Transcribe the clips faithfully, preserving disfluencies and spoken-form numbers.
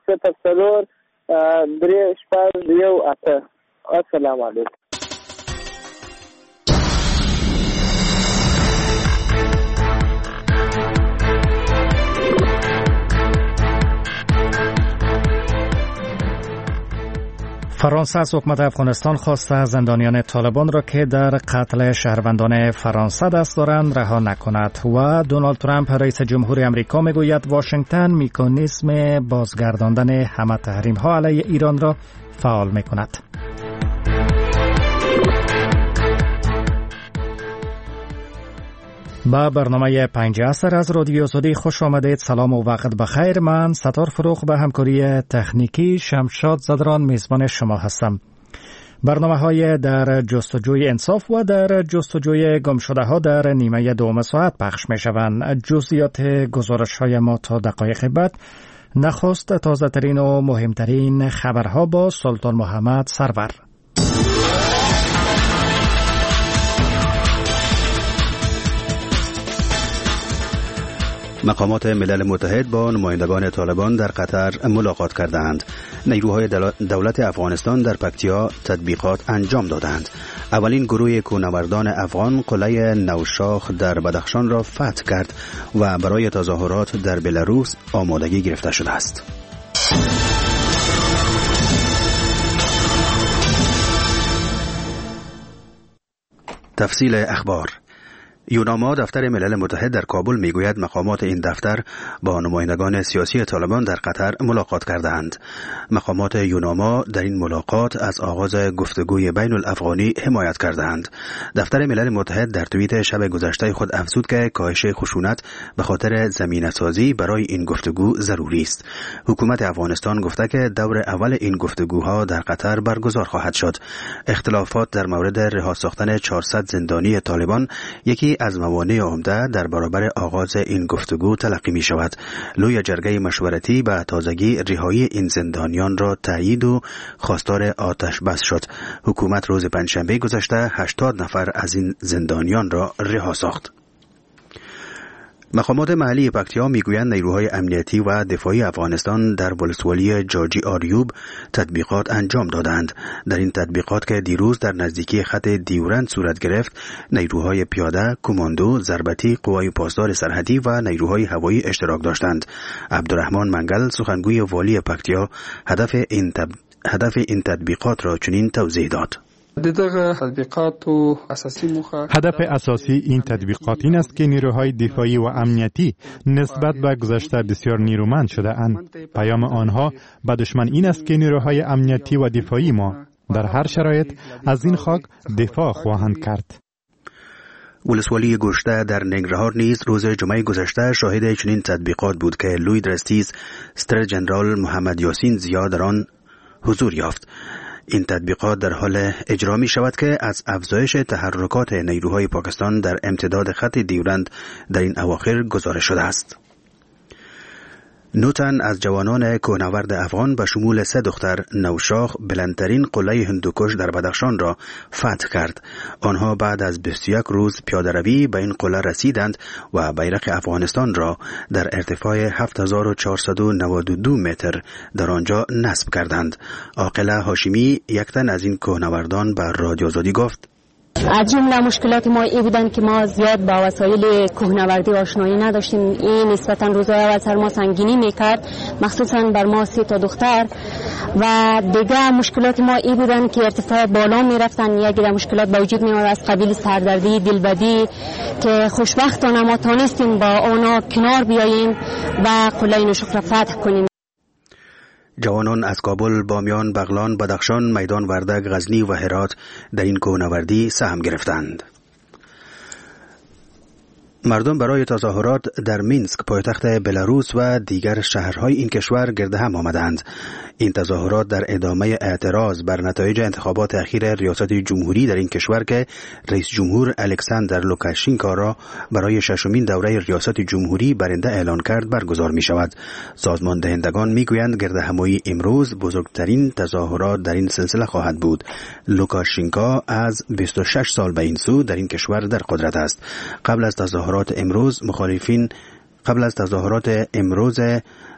صفر څلور درې شپږ یو اته. السلام علیکم. فرانسه از حکومت افغانستان خواسته زندانیان طالبان را که در قتل شهروندان فرانسه دست دارند رها نکند و دونالد ترامپ رئیس جمهور امریکا میگوید واشنگتن مکانیزم بازگرداندن همه تحریم ها علیه ایران را فعال میکند. با برنامه پنج عصر از رادیو آزادی خوش آمدید. سلام و وقت بخیر. من ستار فروغ به همکاری تکنیکی شمشاد زدران میزبان شما هستم. برنامه های در جستجوی انصاف و در جستجوی گمشده ها در نیمه دوم ساعت پخش می شوند. جزئیات گزارش های ما تا دقایق بعد. نخست تازه ترین و مهمترین خبرها با سلطان محمد سرور. مقامات ملل متحد با نمایندگان طالبان در قطر ملاقات کردند. نیروهای دولت افغانستان در پکتیا تطبیقات انجام دادند. اولین گروه کوهنوردان افغان قلعه نوشاخ در بدخشان را فتح کرد و برای تظاهرات در بلاروس آمادگی گرفته شده است. تفصیل اخبار. یوناما دفتر ملل متحد در کابل میگوید مقامات این دفتر با نمایندگان سیاسی طالبان در قطر ملاقات کردند. مقامات یوناما در این ملاقات از آغاز گفتگوی بین الافغانی حمایت کردند. دفتر ملل متحد در توییت شب گذشته خود افزود که کاهش خشونت به خاطر زمینه‌سازی برای این گفتگو ضروری است. حکومت افغانستان گفته که دور اول این گفتگوها در قطر برگزار خواهد شد. اختلافات در مورد رها ساختن چهارصد زندانی طالبان یکی از موانع عمده در برابر آغاز این گفتگو تلقی می شود. لوی جرگه مشورتی به تازگی رهایی این زندانیان را تایید و خواستار آتش بس شد. حکومت روز پنجشنبه گذشته هشتاد نفر از این زندانیان را رها ساخت. مقامات محلی پکتیا میگویند نیروهای امنیتی و دفاعی افغانستان در ولسوالی جاجی آریوب تطبیقات انجام دادند. در این تطبیقات که دیروز در نزدیکی خط دیورند صورت گرفت، نیروهای پیاده، کماندو، ضربتی، قوای پاسدار سرحدی و نیروهای هوایی اشتراک داشتند. عبدالرحمن منگل سخنگوی والی پکتیا هدف این تب... هدف این تطبیقات را چنین توضیح داد. هدف اساسی این تطبیقات این است که نیروهای دفاعی و امنیتی نسبت به گذشته بسیار نیرومند شده اند. پیام آنها به دشمن این است که نیروهای امنیتی و دفاعی ما در هر شرایط از این خاک دفاع خواهند کرد. ولسوالی گشته در ننگرهار نیز روز جمعه گذشته شاهد چنین تطبیقات بود که لوی درستیز ستر جنرال محمد یاسین زیا در آن حضور یافت. این تطبیقات در حال اجرا می شود که از افزایش تحرکات نیروهای پاکستان در امتداد خط دیورند در این اواخر گزارش شده است. نوتن از جوانان کوهنورد افغان به شمول سه دختر نوشاخ بلندترین قلعه هندوکش در بدخشان را فتح کرد. آنها بعد از بیست و یک روز پیاده روی به این قلعه رسیدند و بیرق افغانستان را در ارتفاع هفت هزار و چهارصد و نود و دو متر در آنجا نصب کردند. عاقله هاشمی یک تن از این کوهنوردان به رادیو آزادی گفت: از جمله مشکلات ما این بودن که ما زیاد با وسایل کوهنوردی آشنایی نداشتیم. این نسبتا روزهای اول سر ما سنگینی میکرد، مخصوصا بر ما سه تا دختر. و دیگه مشکلات ما این بودن که ارتفاع بالا میرفتن. یک دیگه مشکلات با وجود میاد از قبیل سردردی، دلبدی که خوشبختانه ما تانستیم با اونا کنار بیاییم و قلعه نوشاخ را فتح کنیم. جوانان از کابل، بامیان، بغلان، بدخشان، میدان وردک، غزنی و هرات در این کوهنوردی سهم گرفتند. مردم برای تظاهرات در مینسک پایتخت بلاروس و دیگر شهرهای این کشور گرد هم آمدند. این تظاهرات در ادامه اعتراض بر نتایج انتخابات اخیر ریاست جمهوری در این کشور که رئیس جمهور الکساندر لوکاشنکو را برای ششمین دوره ریاست جمهوری برنده اعلان کرد برگزار می شود. سازمان دهندگان می گویند گرد همایی امروز بزرگترین تظاهرات در این سلسله خواهد بود. لوکاشنکو از بیست و شش سال به این سو در این کشور در قدرت است. قبل از تظاهرات امروز مخالفین قبل از تظاهرات امروز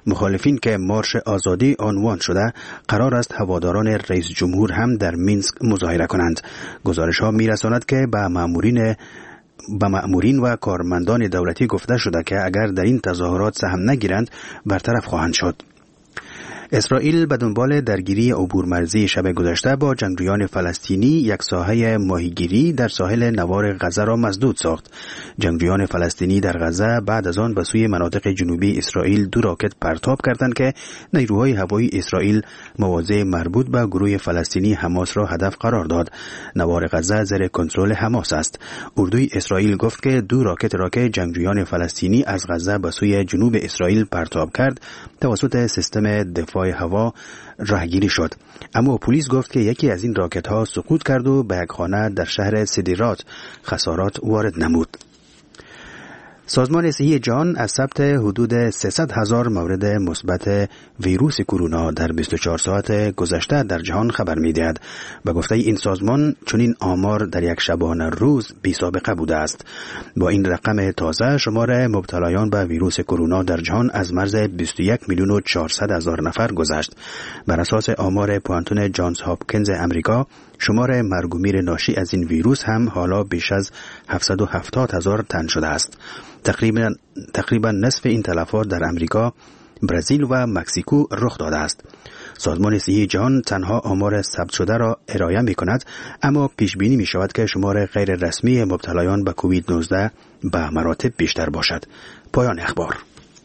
مخالفین که مارش آزادی عنوان شده قرار است هواداران رئیس جمهور هم در مینسک مظاهره کنند. گزارش ها می رساند که به مامورین به مأمورین و کارمندان دولتی گفته شده که اگر در این تظاهرات سهم نگیرند برطرف خواهند شد. اسرائیل به دنبال درگیری عبورمرزی شب گذشته با جنگجویان فلسطینی یک ساحه ماهیگیری در ساحل نوار غزه را مسدود ساخت. جنگجویان فلسطینی در غزه بعد از آن به سوی مناطق جنوبی اسرائیل دو راکت پرتاب کردند که نیروهای هوایی اسرائیل مواضع مربوط به گروه فلسطینی حماس را هدف قرار داد. نوار غزه زیر کنترل حماس است. اردوی اسرائیل گفت که دو راکت را که جنگجویان فلسطینی از غزه به سوی جنوب اسرائیل پرتاب کرد توسط سیستم دفاع هوا راهگیری شد. اما پلیس گفت که یکی از این راکت ها سقوط کرد و به یک خانه در شهر سدیرات خسارات وارد نمود. سازمان صحی جهان از ثبت حدود سیصد هزار مورد مثبت ویروس کرونا در بیست و چهار ساعت گذشته در جهان خبر می‌دهد. به گفته این سازمان چنین آمار در یک شبانه روز بی سابقه بوده است. با این رقم تازه شمار مبتلایان به ویروس کرونا در جهان از مرز بیست و یک میلیون و چهارصد هزار نفر گذشت. بر اساس آمار پوانتون جانز هاپکینز امریکا شمار مرگ و میر ناشی از این ویروس هم حالا بیش از هفتصد و هفتاد هزار تن شده است. تقریبا تقریبا نصف این تلفات در امریکا، برزیل و مکزیکو رخ داده است. سازمان صحی جهان تنها آمار ثبت شده را ارائه می کند، اما پیش بینی می شود که شمار غیر رسمی مبتلایان به کووید نوزده به مراتب بیشتر باشد. پایان اخبار.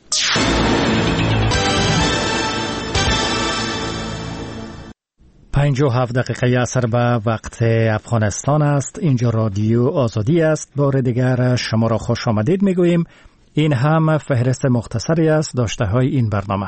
پنج و هفت دقیقه اثر به وقت افغانستان است. اینجا رادیو آزادی است. بار دیگر شما را خوش آمدید می گوییم. این هم فهرست مختصری است داشته های این برنامه.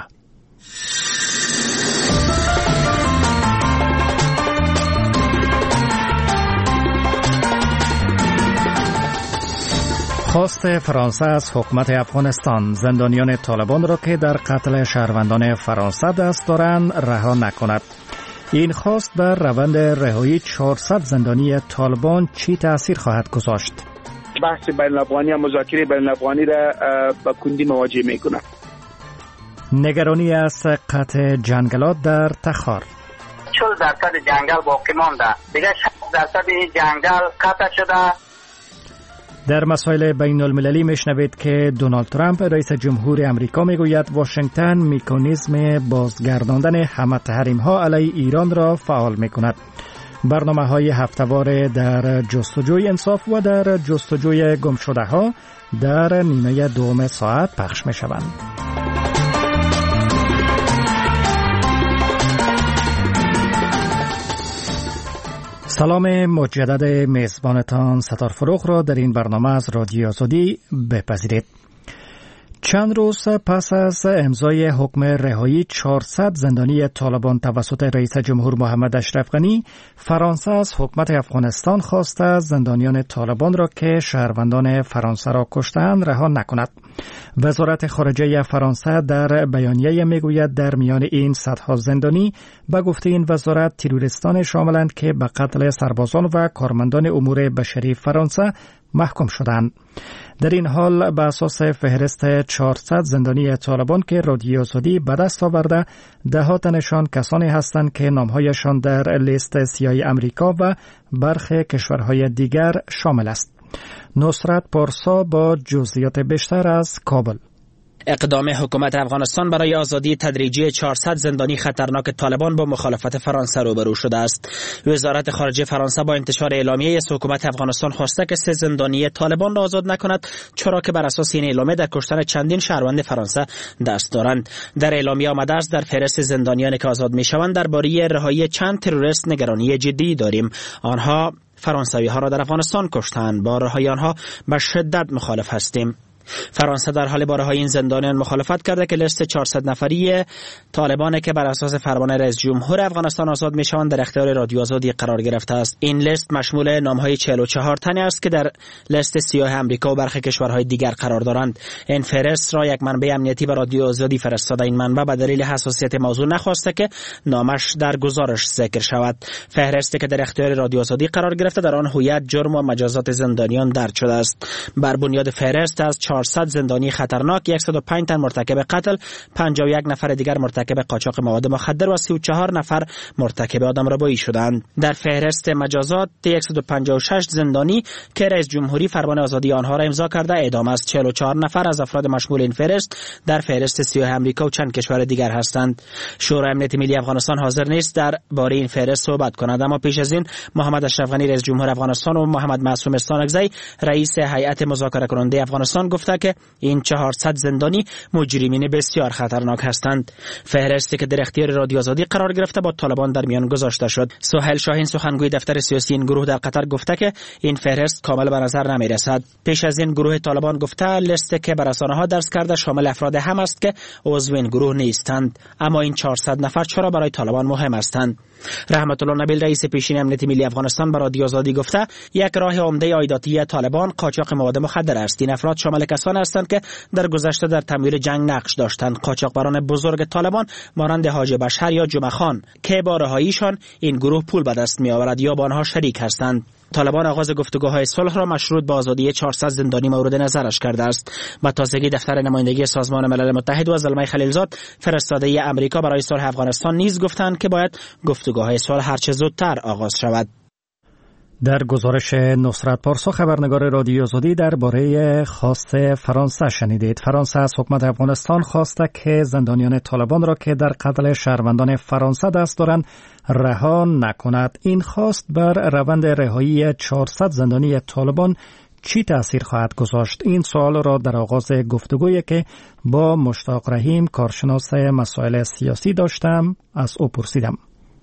خواست فرانسه از حکومت افغانستان زندانیان طالبان را که در قتل شهروندان فرانسه دست دارند رها نکند. این خواست بر روند رهایی چهارصد زندانی طالبان چی تأثیر خواهد گذاشت؟ بحث بین الافغانی و مذاکره بین الافغانی را با کندی مواجه میکنه. نگرانی از قطع جنگلات در تخار. چهل درصد جنگل باقی مانده، دیگه شصت درصد این جنگل قطع شده. در مسائل بین المللی میشنوید که دونالد ترامپ رئیس جمهور امریکا میگوید واشنگتن مکانیزم بازگرداندن همه تحریم ها علیه ایران را فعال میکند. برنامه های هفته‌وار در جستجوی انصاف و در جستجوی گمشده ها در نیمه دوم ساعت پخش میشوند. سلام مجدد میزبانتان ستار فروغ را در این برنامه از رادیو آزادی بپذیرید. چند روز پس از امضای حکم رهایی چهارصد زندانی طالبان توسط رئیس جمهور محمد اشرف غنی، فرانسه از حکومت افغانستان خواسته زندانیان طالبان را که شهروندان فرانسه را کشتند رها نکند. وزارت خارجه فرانسه در بیانیه میگوید در میان این صدها زندانی به گفته این وزارت تروریستان شاملند که به قتل سربازان و کارمندان امور بشری فرانسه محکوم شدند. در این حال به اساس فهرست چهارصد زندانی طالبان که رادیو آزادی به دست آورده، ده تنشان کسانی هستند که نامهایشان در لیست سیاه امریکا و برخی کشورهای دیگر شامل است. نصرت پارسا با جزئیات بیشتر از کابل. اقدام حکومت افغانستان برای آزادی تدریجی چهارصد زندانی خطرناک طالبان با مخالفت فرانسه روبرو شده است. وزارت خارجه فرانسه با انتشار اعلامیه از حکومت افغانستان خواسته که سه زندانی طالبان را آزاد نکند، چرا که بر اساس این اعلامیه در کشتن چندین شهروند فرانسه دست دارند. در اعلامیه آمده است در فهرست زندانیانی که آزاد میشوند درباره رهایی چند تروریست نگرانی جدی داریم. آنها فرانسوی ها را در افغانستان کشتند. با رهایی آنها به شدت مخالف هستیم. فرانسه در حال با رهایی این زندانیان مخالفت کرده که لیست چهارصد نفری طالبان که بر اساس فرمان رئیس جمهور افغانستان آزاد میشوند در اختیار رادیو آزادی قرار گرفته است. این لیست مشمول نامهای چهل و چهار تنی است که در لیست سیاه امریکا و برخی کشورهای دیگر قرار دارند. این فهرست را یک منبع امنیتی به رادیو آزادی فرستاده. این منبع به دلیل حساسیت موضوع نخواسته که نامش در گزارش ذکر شود. فهرستی که در اختیار رادیو آزادی قرار گرفته در آن هویت، جرم و مجازات زندانیان درج شده است. بر بنیاد فهرست از چهارصد زندانی خطرناک، صد و پنج تن مرتکب قتل، پنجاه و یک نفر دیگر مرتکب قاچاق مواد مخدر و سی و چهار نفر مرتکب آدمربایی شدند. در فهرست مجازات صد و پنجاه و شش زندانی که رئیس جمهوری فرمان آزادی آنها را امضا کرده اعدام است. چهل و چهار نفر از افراد مشمول این فهرست در فهرست سیاه آمریکا و چند کشور دیگر هستند. شورای امنیت ملی افغانستان حاضر نیست در باره این فهرست صحبت کند، اما پیش از این محمد اشرف غنی رئیس جمهور افغانستان و محمد معصوم استانکزی رئیس هیئت مذاکره کننده افغانستان گفته که این چهارصد زندانی مجرمین بسیار خطرناک هستند. فهرستی که در اختیار رادیو آزادی قرار گرفته با طالبان در میان گذاشته شد. سهیل شاهین سخنگوی دفتر سیاسی این گروه در قطر گفته که این فهرست کامل به نظر نمی رسد. پیش از این گروه طالبان گفته لیستی که بر رسانه‌ها درس کرده شامل افراد هم است که عضو این گروه نیستند، اما این چهارصد نفر چرا برای طالبان مهم هستند؟ رحمت الله نبیل رئیس پیشین امنیت ملی افغانستان برای رادیو آزادی گفته یک راه عمده عایداتی طالبان قاچاق مواد مخدر است. این افراد شامل کسانی هستند که در گذشته در تمویل جنگ نقش داشتند. قاچاقبران بزرگ طالبان مانند حاج بشر یا جمعه خان که با رهاییشان این گروه پول به دست می آورد یا با آنها شریک هستند. طالبان آغاز گفتگوهای صلح را مشروط به آزادی چهارصد زندانی مورد نظرش کرده است. با تازگی دفتر نمایندگی سازمان ملل متحد و زلمه خلیلزاد فرستاده امریکا برای صلح افغانستان نیز گفتند که باید گفتگوهای صلح هرچه زودتر آغاز شود. در گزارش نصرت پارسا خبرنگار رادیو آزادی درباره خواست فرانسه شنیدید. فرانسه از حکومت افغانستان خواسته که زندانیان طالبان را که در قتل شهروندان فرانسه دست دارند رها نکند. این خواست بر روند رهایی چهارصد زندانی طالبان چی تأثیر خواهد گذاشت؟ این سوال را در آغاز گفتگویی که با مشتاق رحیم کارشناس مسائل سیاسی داشتم از او پرسیدم.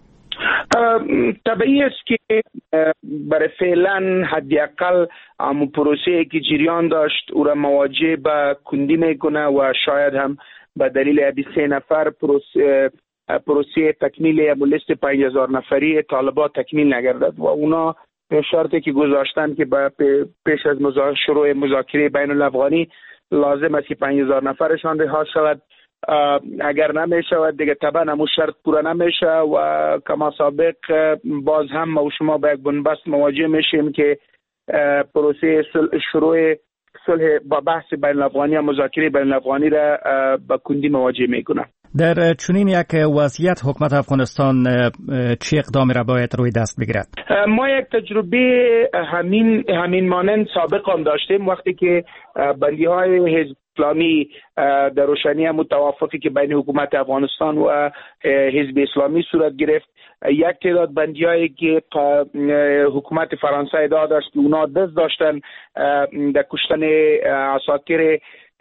طبیعی است که برای فعلا حداقل امو پروسه که جریان داشت او را مواجه به کندی میکنه و شاید هم به دلیل ابی سه نفر پروسه پروسه تکمیل لیست پنج هزار نفری طالبان تکمیل نگردد و اونا شرطی که گذاشتن که پیش از شروع مذاکره بین الافغانی لازم است که پنج هزار نفرشان رها شود. اگر نمیشود دیگه طبعا همون شرط پورا نمیشه و کما سابق باز هم ما و شما با یک بنبست مواجه میشیم که پروسه شروع صلح با بحث بین الافغانی و مذاکره بین الافغانی را با کندی مواجه میکنه. در چنین یک وضعیت حکومت افغانستان چه اقدامی را باید روی دست بگیرد؟ ما یک تجربه همین همین مانند سابق هم داشتیم وقتی که بندی های حزب اسلامی در روشنی متوافقی که بین حکومت افغانستان و حزب اسلامی صورت گرفت. یک تعداد بندیایی که حکومت فرانسه ادعا داشت که اونا دست داشتن در کشتن عساکر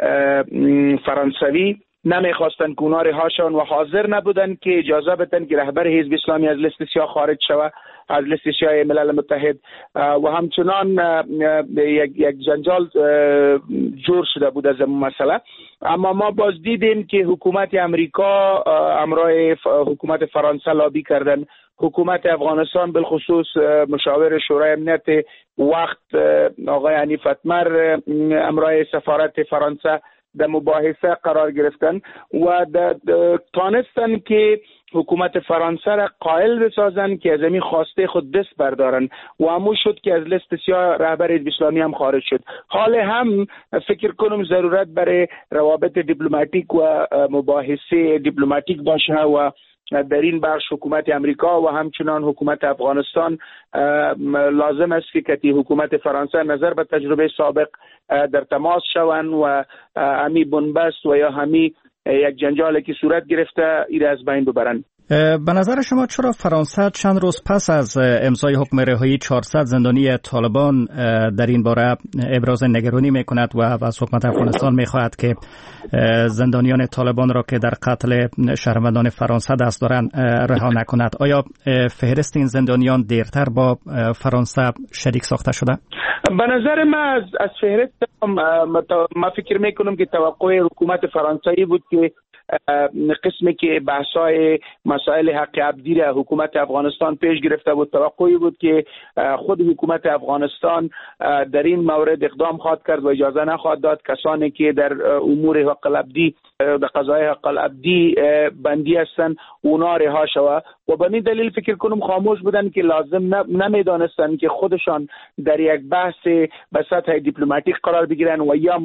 فرانسوی نمیخواستن که اونا رهاشن و حاضر نبودن که اجازه بدن که رهبر حزب اسلامی از لیست سیاه خارج شود، از لیست سیاه ملل متحد و همچنان یک, یک جنجال جور شده بود از این مسئله. اما ما باز دیدیم که حکومت امریکا همراه حکومت فرانسه لابی کردن. حکومت افغانستان بالخصوص مشاور شورای امنیت وقت آقای حنیف اتمر همراه سفارت فرانسه در مباحثه قرار گرفتن و تانستن که حکومت فرانسه را قائل بسازن که از این خواسته خود دست بردارن و همون شد که از لیست سیاه رهبر حزب اسلامی هم خارج شد. حال هم فکر کنم ضرورت برای روابط دیپلماتیک و مباحثه دیپلماتیک باشه و در این بخش حکومت امریکا و همچنان حکومت افغانستان لازم است که کتی حکومت فرانسه نظر به تجربه سابق در تماس شوند و همی بنبست و یا همی یک جنجالی که صورت گرفته ایره از بین ببرند. به نظر شما چرا فرانسه چند روز پس از امضای حکم رهایی چهارصد زندانی طالبان در این باره ابراز نگرانی میکند و از حکومت افغانستان میخواهد که زندانیان طالبان را که در قتل شهروندان فرانسه دست دارند رها نکند؟ آیا فهرست این زندانیان دیرتر با فرانسه شریک ساخته شده؟ به نظر من از از فهرست ما فکر میکنم که توقع حکومت فرانسوی بود که قسمی که بحث‌های مسائل حق عبدی را حکومت افغانستان پیش گرفته بود، توقعی بود که خود حکومت افغانستان در این مورد اقدام خواهد کرد و اجازه نخواهد داد کسانی که در امور حق العبدی در قضای حق العبدی بندی هستند اونا رها شود و به این دلیل فکر کنم خاموش بودن که لازم نمیدانستن که خودشان در یک بحث به سطح دیپلماتیک قرار بگیرن و یا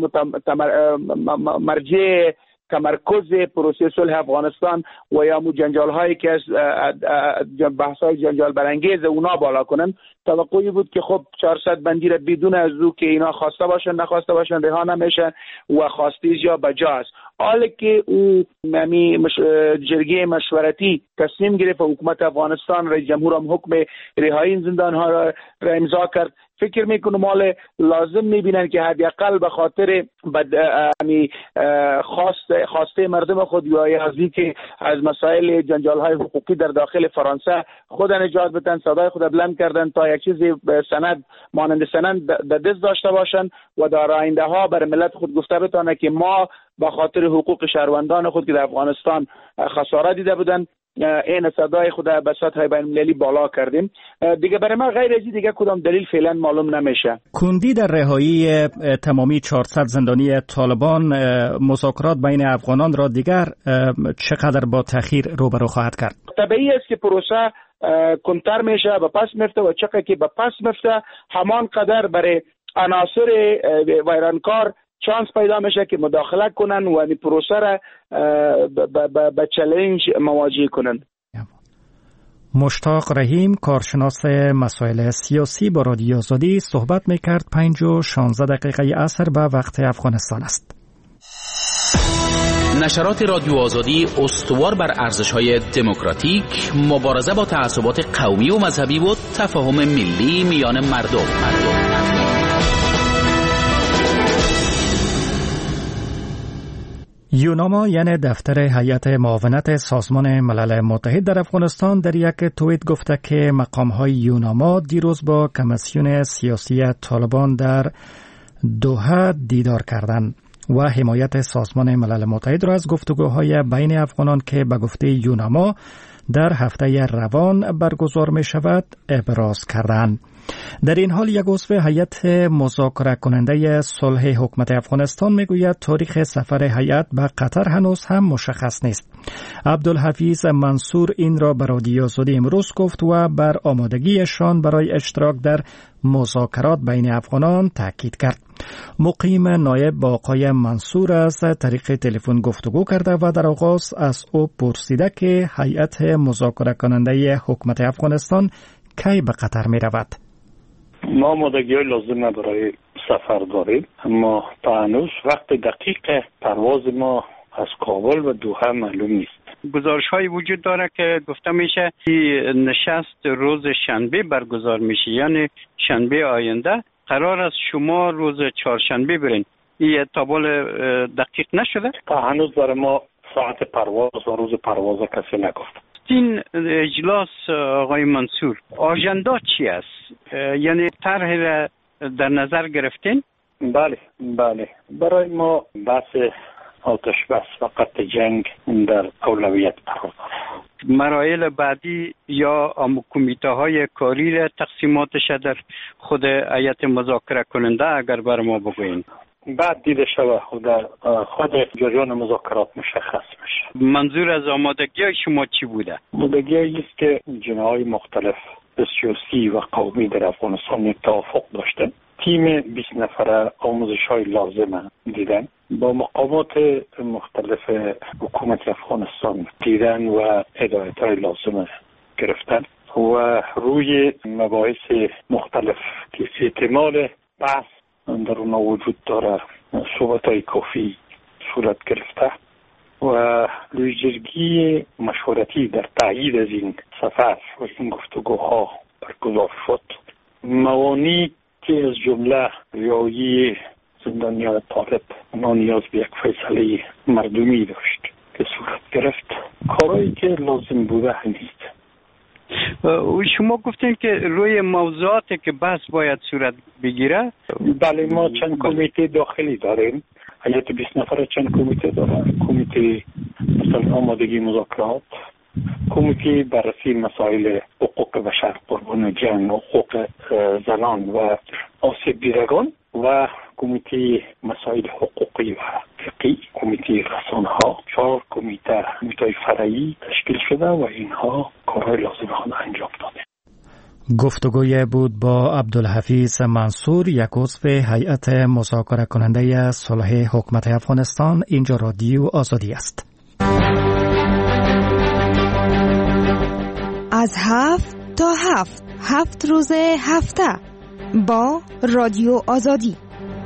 مرجع تمرکز پروسه صلح افغانستان و یا جنجال هایی که از بحث های جنجال برانگیز اونا بالا کنن. توقعی بود که خب چهارصد بندی را بدون از او که اینا خواسته باشن نخواسته باشن رها نمیشن و خواسته یا بجا است. حالا که او ممی مش... جرگه مشورتی تصمیم گرفت و حکومت افغانستان رئیس جمهور هم حکم رهایی این زندان ها را, را امضا کرد، فکر میکنم مال لازم میبینن که حداقل به خاطر بد... امی خواست خواسته مردم خود یا از که از مسائل جنجال های حقوقی در داخل فرانسه خود نجات بدن، صدای خود بلند کردن تا یک چیزی سند مانند سند در دست داشته باشن و در آینده ها بر ملت خود گفته بتونه که ما به خاطر حقوق شهروندان خود که در افغانستان خسارت دیده بودن این صدای خود به سطح بین المللی بالا کردیم. دیگه برای ما غیر از دیگه کدام دلیل فعلا معلوم نمیشه. کندی در رهایی تمامی چهارصد زندانی طالبان مذاکرات بین افغانان را دیگر چقدر با تأخیر روبرو خواهد کرد؟ طبیعی است که پروسه کنتر میشه و پس میفته و چقدر که به پس میفته همان قدر برای عناصر ویرانکار چانس پیدا میشه که مداخله کنن و این پروسه را به چالش مواجه کنن. مشتاق رحیم کارشناس مسائل سیاسی با رادیو آزادی صحبت میکرد. پنج و شانزده دقیقه عصر به وقت افغانستان است. نشرات رادیو آزادی استوار بر ارزش‌های دموکراتیک، مبارزه با تعصبات قومی و مذهبی و تفاهم ملی میان مردم. مردم. یوناما یعنی دفتر هیئت معاونت سازمان ملل متحد در افغانستان در یک توییت گفته که مقام‌های یوناما دیروز با کمیسیون سیاسی طالبان در دوحه دیدار کردند و حمایت سازمان ملل متحد را از گفتگوهای بین افغانان که به گفته یوناما در هفته روان برگزار می شود ابراز کردند. در این حال یک عضو هیئت مذاکره کننده صلح حکومت افغانستان میگوید تاریخ سفر هیئت به قطر هنوز هم مشخص نیست. عبدالحفیظ منصور این را به رادیو آزادی امروز گفت و بر آمادگیشان برای اشتراک در مذاکرات بین افغانان تاکید کرد. مقیم نایب با آقای منصور از طریق تلفن گفتگو کرده و در آغاز از او پرسیده که هیئت مذاکره کننده حکومت افغانستان کی به قطر می رود؟ ما آمادگی های لازم برای سفر داریم، اما تا هنوز وقت دقیق پرواز ما از کابل و دوحه معلوم نیست. گزارش های وجود داره که گفته میشه نشست روز شنبه برگزار میشه، یعنی شنبه آینده. قرار است شما روز چهارشنبه برین. این تابل دقیق نشده؟ تا هنوز برای ما ساعت پرواز و روز پرواز کسی نگفت. این اجلاس آقای منصور آژاندا چی است؟ یعنی طرح را در نظر گرفتین؟ بله بله، برای ما بحث آتش بس و قطع جنگ در اولویت قرار دارد. مراحل بعدی یا کمیته های کاری را تقسیماتش در خود هیئت مذاکره کننده اگر بر ما بگوین؟ بعد دیده شود خود خود جریان مذاکرات مشخص میشه. منظور از آمادگی شما چی بوده؟ آمادگی است که جناهای مختلف سیاسی و قومی در افغانستان توافق داشتن. تیم بیست نفره آموزش های لازم دیدن، با مقامات مختلف حکومت افغانستان دیدن و هدایت های لازم گرفتن و روی مباحث مختلف که احتمال بحث در اونها وجود داره صحبت های کافی صورت گرفته و لویجرگی مشورتی در تایید از این سفر و این گفتگوها برگزار شد. موانی که از جمله رهایی زندانیان طالب اونا نیاز به یک فیصله مردمی داشت که صورت گرفت، کارهایی که لازم بوده نیست. شما گفتین که روی موضوعاتی که بحث باید صورت بگیره؟ بله، ما چند کمیته داخلی داریم. هیئت بیست نفره چند کمیته داره. کمیته مثل آمادگی مذاکرات، کمیته بررسی مسائل حقوق بشر، قربان جنگ و حقوق زنان و آسیب دیدگان و کمیته مسائل حقوقی و فقهی، کمیته رسانه‌ها، چهار کمیته کمیته فرعی تشکیل شده و اینها کارهای لازم آن انجام داده. گفتگوی بود با عبدالحفیظ منصور، یک عضو هیئت مذاکره کننده صلح حکومت افغانستان. اینجا رادیو آزادی است. از هفت تا هفت هفت روز هفته با رادیو آزادی.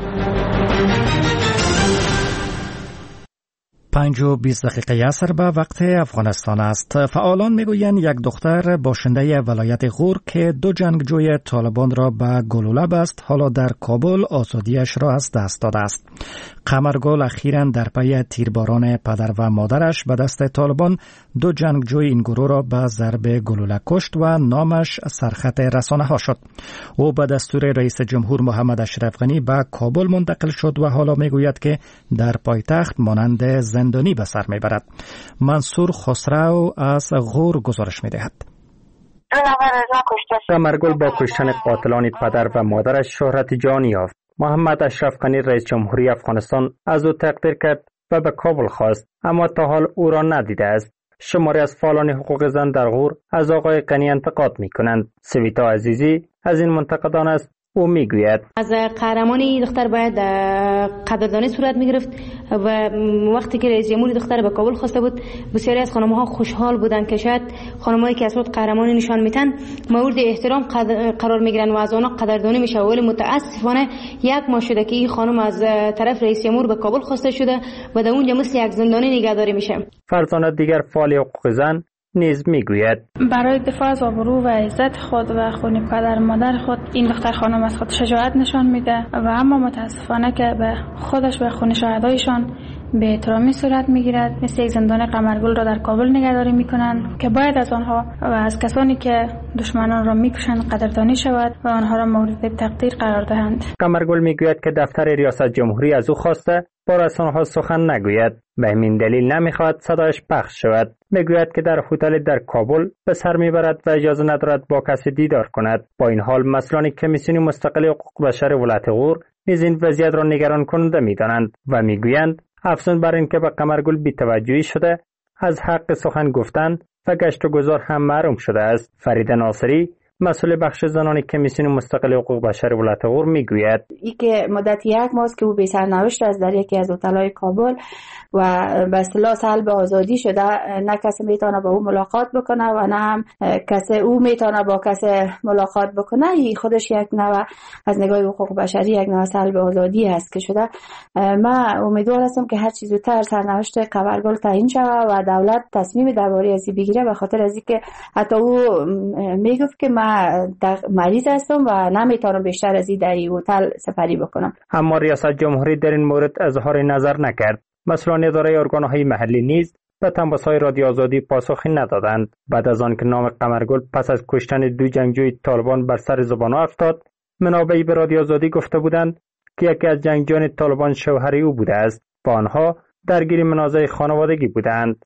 پنج و بیست دقیقه عصر به وقت افغانستان است. فعالان میگویند یک دختر باشنده ولایت غور که دو جنگجوی طالبان را به گلوله بست، حالا در کابل آزادیش را از دست داده است. قمرگل اخیراً در پی تیرباران پدر و مادرش به دست طالبان دو جنگجوی این گروه را به ضرب گلوله کشت و نامش سرخط رسانه ها شد. او به دستور رئیس جمهور محمد اشرف غنی به کابل منتقل شد و حالا میگوید که در پایتخت مانند زندانی به سر میبرد. منصور خسرو از غور گزارش میدهد. قمرگل با کشتن قاتلان پدر و مادرش شهرت جهانی یافت. محمد اشرف غنی رئیس جمهوری افغانستان از او تقدیر کرد و به کابل خواست، اما تا حال او را ندیده است. شماری از فعالان حقوق زن در غور از آقای غنی انتقاد می‌کنند. سویتا عزیزی از این منتقدان است. او میگوید از قهرمان این دختر باید قدردانی صورت میگرفت و وقتی که رئیس جمهور دختر به کابل خواسته بود بسیاری از خانم‌ها خوشحال بودند که شاید خانم‌هایی که اصلا قهرمانی نشان میتن مورد احترام قرار میگیرن و از آنها قدردانی میشه. ولی متاسفانه یک ماه شده که این خانم از طرف رئیس جمهور به کابل خواسته شده و در اونجا مثل یک زندانی نگهداری میشه. فرزانه دیگر فعال حقوق زن نیز میگوید برای دفاع از آبرو و عزت خود و خون پدر مادر خود این دختر خانم از خود شجاعت نشان میده و اما متاسفانه که به خودش به خون شهدایشان به احترامی صورت میگیرد. مثل یک زندان قمرگل را در کابل نگهداری میکنند که باید از آنها و از کسانی که دشمنان را میکشند قدردانی شود و آنها را مورد تقدیر قرار دهند. قمرگل میگوید که دفتر ریاست جمهوری از او خواسته با رسانه‌ها سخن نگوید، به همین دلیل نمیخواهد صدایش پخش شود. میگوید که در هتل در کابل به سر میبرد و اجازه ندارد با کسی دیدار کند. با این حال مسئولان کمیسیون مستقل حقوق بشر ولایت غور نیز این وضعیت را نگران کننده میدانند و میگویند افزون بر این که به قمرگل بی‌توجهی شده، از حق سخن گفتن و گشت و گذار هم محروم شده است. فرید ناصری مسئول بخش زنان کمیسیون مستقل حقوق بشر ولایت غور میگوید ای که مدت یک ماه که او به سرنوشت است در یکی از هتل‌های کابل و به اصطلاح سلب آزادی شده، نه کسی میتونه با او ملاقات بکنه و نه هم کسی او میتونه با کسی ملاقات بکنه. ای خودش یک نوع از نگاه حقوق بشری یک نوع سلب آزادی است که شده. من امیدوار هستم که هر چیز زودتر سرنوشت قمرگل تعیین شود و دولت تصمیم درباره از این بگیره، به خاطر از اینکه حتی او میگفت که من مریض هستم و نمیتونم بیشتر از این در این هتل سفری بکنم. اما ریاست جمهوری در این مورد اظهار نظر نکرد. مسئولان اداره ارگان‌های محلی نیز به تماس‌های رادیو آزادی پاسخی ندادند. بعد از آن که نام قمرگل پس از کشتن دو جنگجوی طالبان بر سر زبان افتاد، منابعی به رادیو آزادی گفته بودند که یکی از جنگجویان طالبان شوهر او بوده است و آنها درگیر منازع خانوادگی بودند.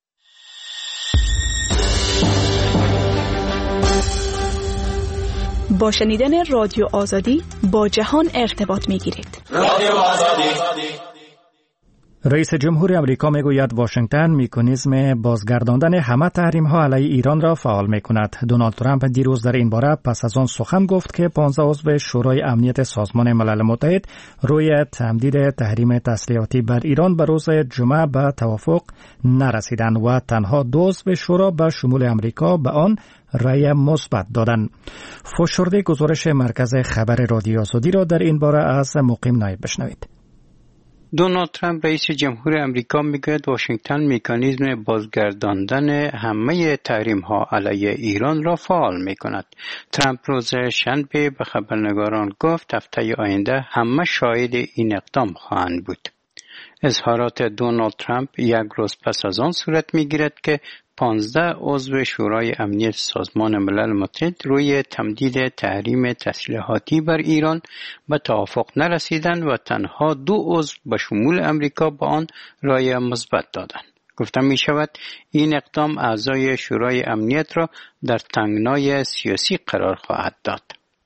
با شنیدن رادیو آزادی با جهان ارتباط می‌گیرید. رادیو آزادی. رئیس جمهور امریکا میگوید واشنگتن مکانیزم بازگرداندن همه تحریم‌ها علیه ایران را فعال می‌کند. دونالد ترامپ دیروز در این باره پس از آن سخن گفت که پانزده عضو شورای امنیت سازمان ملل متحد روی تمدید تحریم تسلیحاتی بر ایران به روز جمعه به توافق نرسیدند و تنها دو عضو شورا به شمول امریکا به آن رأی مثبت دادند. فشرده گزارش مرکز خبر رادیو آزادی را در این باره از مقیم نایب بشنوید. دونالد ترامپ رئیس جمهور امریکا میگوید واشنگتن مکانیزم بازگرداندن همه تحریم ها علیه ایران را فعال می کند. ترامپ روز شنبه به خبرنگاران گفت هفته آینده همه شاهد این اقدام خواهند بود. اظهارات دونالد ترامپ یک روز پس از آن صورت می گیرد که پانزده عضو شورای امنیت سازمان ملل متحد روی تمدید تحریم تسلیحاتی بر ایران به توافق نرسیدند و تنها دو عضو به شمول امریکا با آن رأی مثبت دادند. گفته می شود این اقدام اعضای شورای امنیت را در تنگنای سیاسی قرار خواهد داد.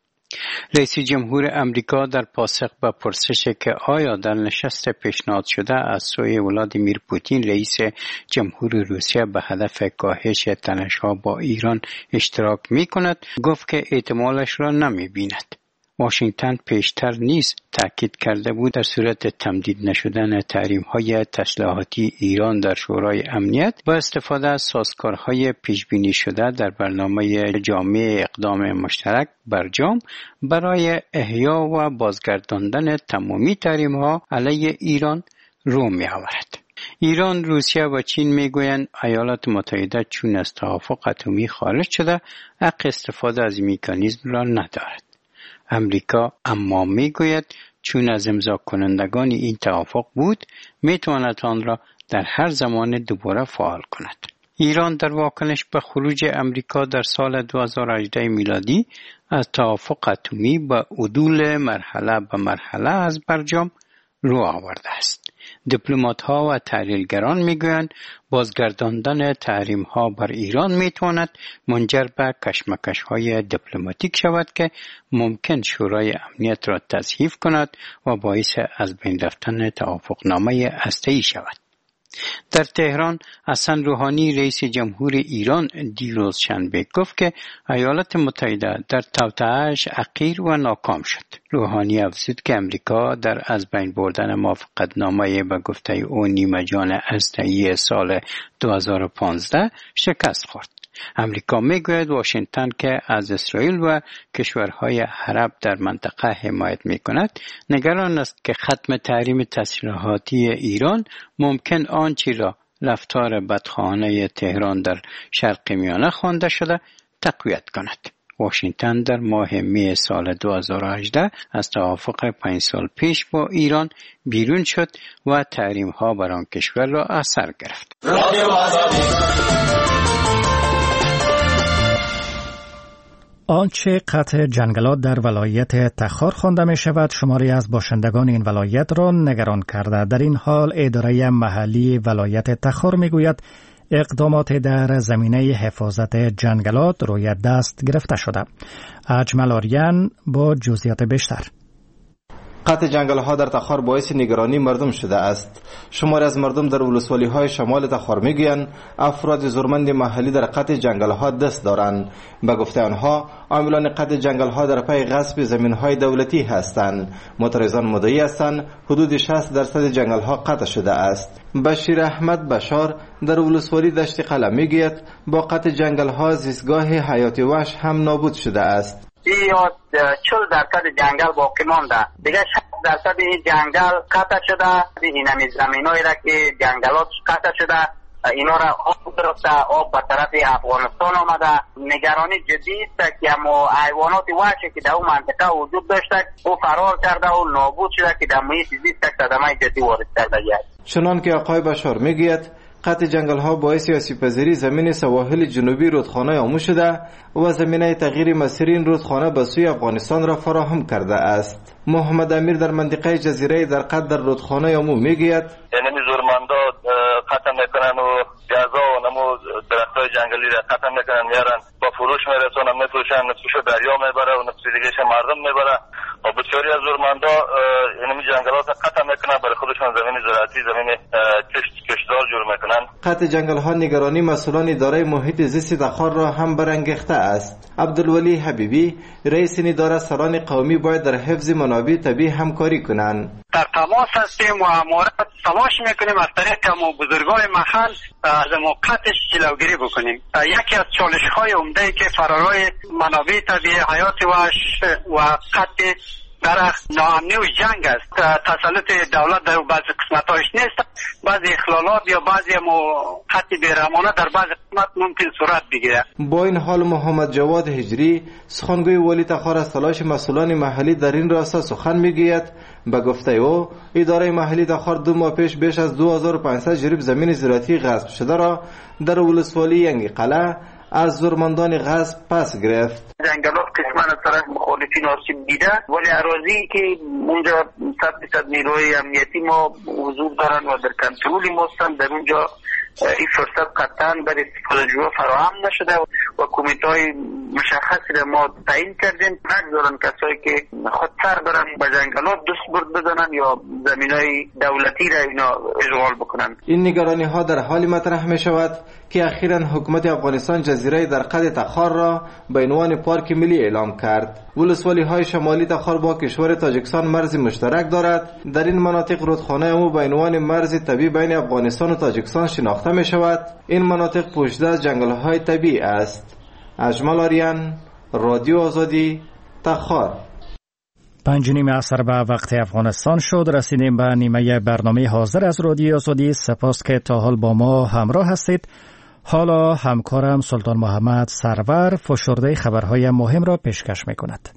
رئیس جمهور امریکا در پاسخ به پرسش که آیا در نشست پیشنهاد شده از سوی ولادیمیر پوتین رئیس جمهور روسیه به هدف کاهش تنش‌ها با ایران اشتراک می کند، گفت که احتمالش را نمی بیند. واشنگتن پیشتر نیز تاکید کرده بود در صورت تمدید نشدن تحریم‌های تسلیحاتی ایران در شورای امنیت با استفاده از سازوکارهای پیشبینی شده در برنامه جامع اقدام مشترک برجام برای احیا و بازگرداندن تمامی تحریم‌ها علیه ایران رو می‌آورد. ایران، روسیه و چین میگویند ایالات متحده چون از توافق اتمی خارج شده حق استفاده از مکانیزم را ندارد. امریکا اما میگوید چون از امضا کنندگان این توافق بود میتواند آن را در هر زمان دوباره فعال کند. ایران در واکنش به خروج امریکا در سال دو هزار و هجده میلادی از توافق اتمی به عدول مرحله به مرحله از برجام رو آورده است. دیپلمات‌ها و تحلیلگران میگویند بازگرداندن تحریم‌ها بر ایران میتواند منجر به کشمکش‌های دیپلماتیک شود که ممکن شورای امنیت را تضعیف کند و باعث از بین رفتن توافقنامه هسته‌ای شود. در تهران حسن روحانی رئیس جمهور ایران دیروز شنبه گفت که ایالات متحده در توطئه‌اش حقیر و ناکام شد. روحانی افزود که امریکا در از بین بردن موافقتنامه به گفته او نیمه جان هسته‌ای سال دو هزار و پانزده شکست خورد. امریکا میگوید واشنگتن که از اسرائیل و کشورهای عرب در منطقه حمایت میکند نگران است که ختم تحریم تسلیحاتی ایران ممکن آنچه را رفتار بدخواهانه تهران در شرق میانه خوانده شده تقویت کند. واشنگتن در ماه می سال دو هزار و هجده از توافق پنج سال پیش با ایران بیرون شد و تحریم ها بر آن کشور را از سر گرفت. آنچه قطع جنگلات در ولایت تخار خوانده می شود شماری از باشندگان این ولایت را نگران کرده. در این حال اداره محلی ولایت تخار می گوید اقدامات در زمینه حفاظت جنگلات روی دست گرفته شده. اجمل آریان با جزئیات بیشتر. قطع جنگل ها در تخار باعث نگرانی مردم شده است. شماری از مردم در ولسوالی های شمال تخار میگویند افراد زورمند محلی در قطع جنگل ها دست دارند. به گفته آنها عاملان قطع جنگل ها در پی غصب زمین های دولتی هستند. معترضان مدعی هستند حدود شصت درصد جنگل ها قطع شده است. بشیر احمد بشار در ولسوالی دشت قلم میگوید با قطع جنگل ها زیستگاه حیات وحش هم نابود شده است. یا چهل درصد جنگل باقی مانده، دیگه شصت درصد این جنگل قطع شده. این همی زمین هایی را که جنگلات قطع شده اینا را آب گرفته، آب به طرف افغانستان آمده. نگرانی جدی است که اما حیوانات وحشی که در اون منطقه وجود داشته او فرار کرده و نابود شده که در محیط زیست صدمه جدی وارد کرده است. چنان که آقای بشار میگوید قطع جنگل ها باعث سیاسی پذیری زمین سواحل جنوبی رودخانه آمو شده و زمینه تغییر مسیر این رودخانه به سوی افغانستان را فراهم کرده است. محمد امیر در منطقه جزیره در قد در رودخانه آمو میگوید یعنی زورمندا قطع میکنن و جزا و نمو درختای جنگلی را قطع میکنن میارن با فروش میرسونن میفروشن، نصفشو دریا میبره و نصف دیگهش مردم میبره و بسیاری از زورمندا یعنی جنگلات قطع میکنن برای خودشون زمین زراعتی زمین کشت کشتزار جور میکنن. قطع جنگل ها نگرانی مسئولان اداره محیط زیست تخار را هم برانگیخته است. عبدالولی حبیبی رئیس اداره سران قومی باید در حفظ منابع طبیعی همکاری کنند. در تماس هستیم و مورد تلاش میکنیم از طریق ما بزرگان محل از موقعتش جلوگیری بکنیم. یکی از چالش های عمده که فرارای منابع طبیعی حیات وحش و قطع درخت ناامنی و جنگ است. تسلط دولت در بعضی قسمتاش نیست، بعضی اخلالات یا بعضی قطع بیرحمانه در بعضی قسمت ممکن صورت بگیره. با این حال محمد جواد هجری سخنگوی والی تخار از تلاش مسئولان محلی در این راستا سخن میگوید. به گفته او اداره محلی تخار دو ماه پیش بیش از دو هزار و پانصد جریب زمین زراعتی غصب شده را در ولسوالی ینگ قلعه از زورمندان غصب پس گرفت. جنگلات قسمان از طرف مخالفین آسیب دیده ولی اراضی که اونجا صد درصد نیروی امنیتی ما حضور دارن و در کنترل ما هستن در اونجا این فرصت قطعا برای استفاده جوا فراهم نشده و کمیته های مشخصی را ما تعیین کردیم. نگذارن کسایی که خودسر برن به جنگلات دست برد بزنن یا زمینای دولتی را اینا اشغال بکنن. این نگرانی ها در حالی مطرح می شود که اخیراً حکومت افغانستان جزیره در قد تخار را به عنوان پارک ملی اعلام کرد. ولسوالی های شمالی تخار با کشور تاجیکستان مرز مشترک دارد. در این مناطق رودخانه امو به عنوان مرز طبیعی بین افغانستان و تاجیکستان شناخته می شود. این مناطق پوشیده از جنگل های طبیعی است. اجمل آریان، رادیو آزادی، تخار. پنج نیم عصر به وقت افغانستان شد. رسیدیم به نیمه برنامه حاضر از رادیو آزادی. سپاس که تا حال با ما همراه هستید. حالا همکارم سلطان محمد سرور فشرده خبرهای مهم را پیشکش می کند.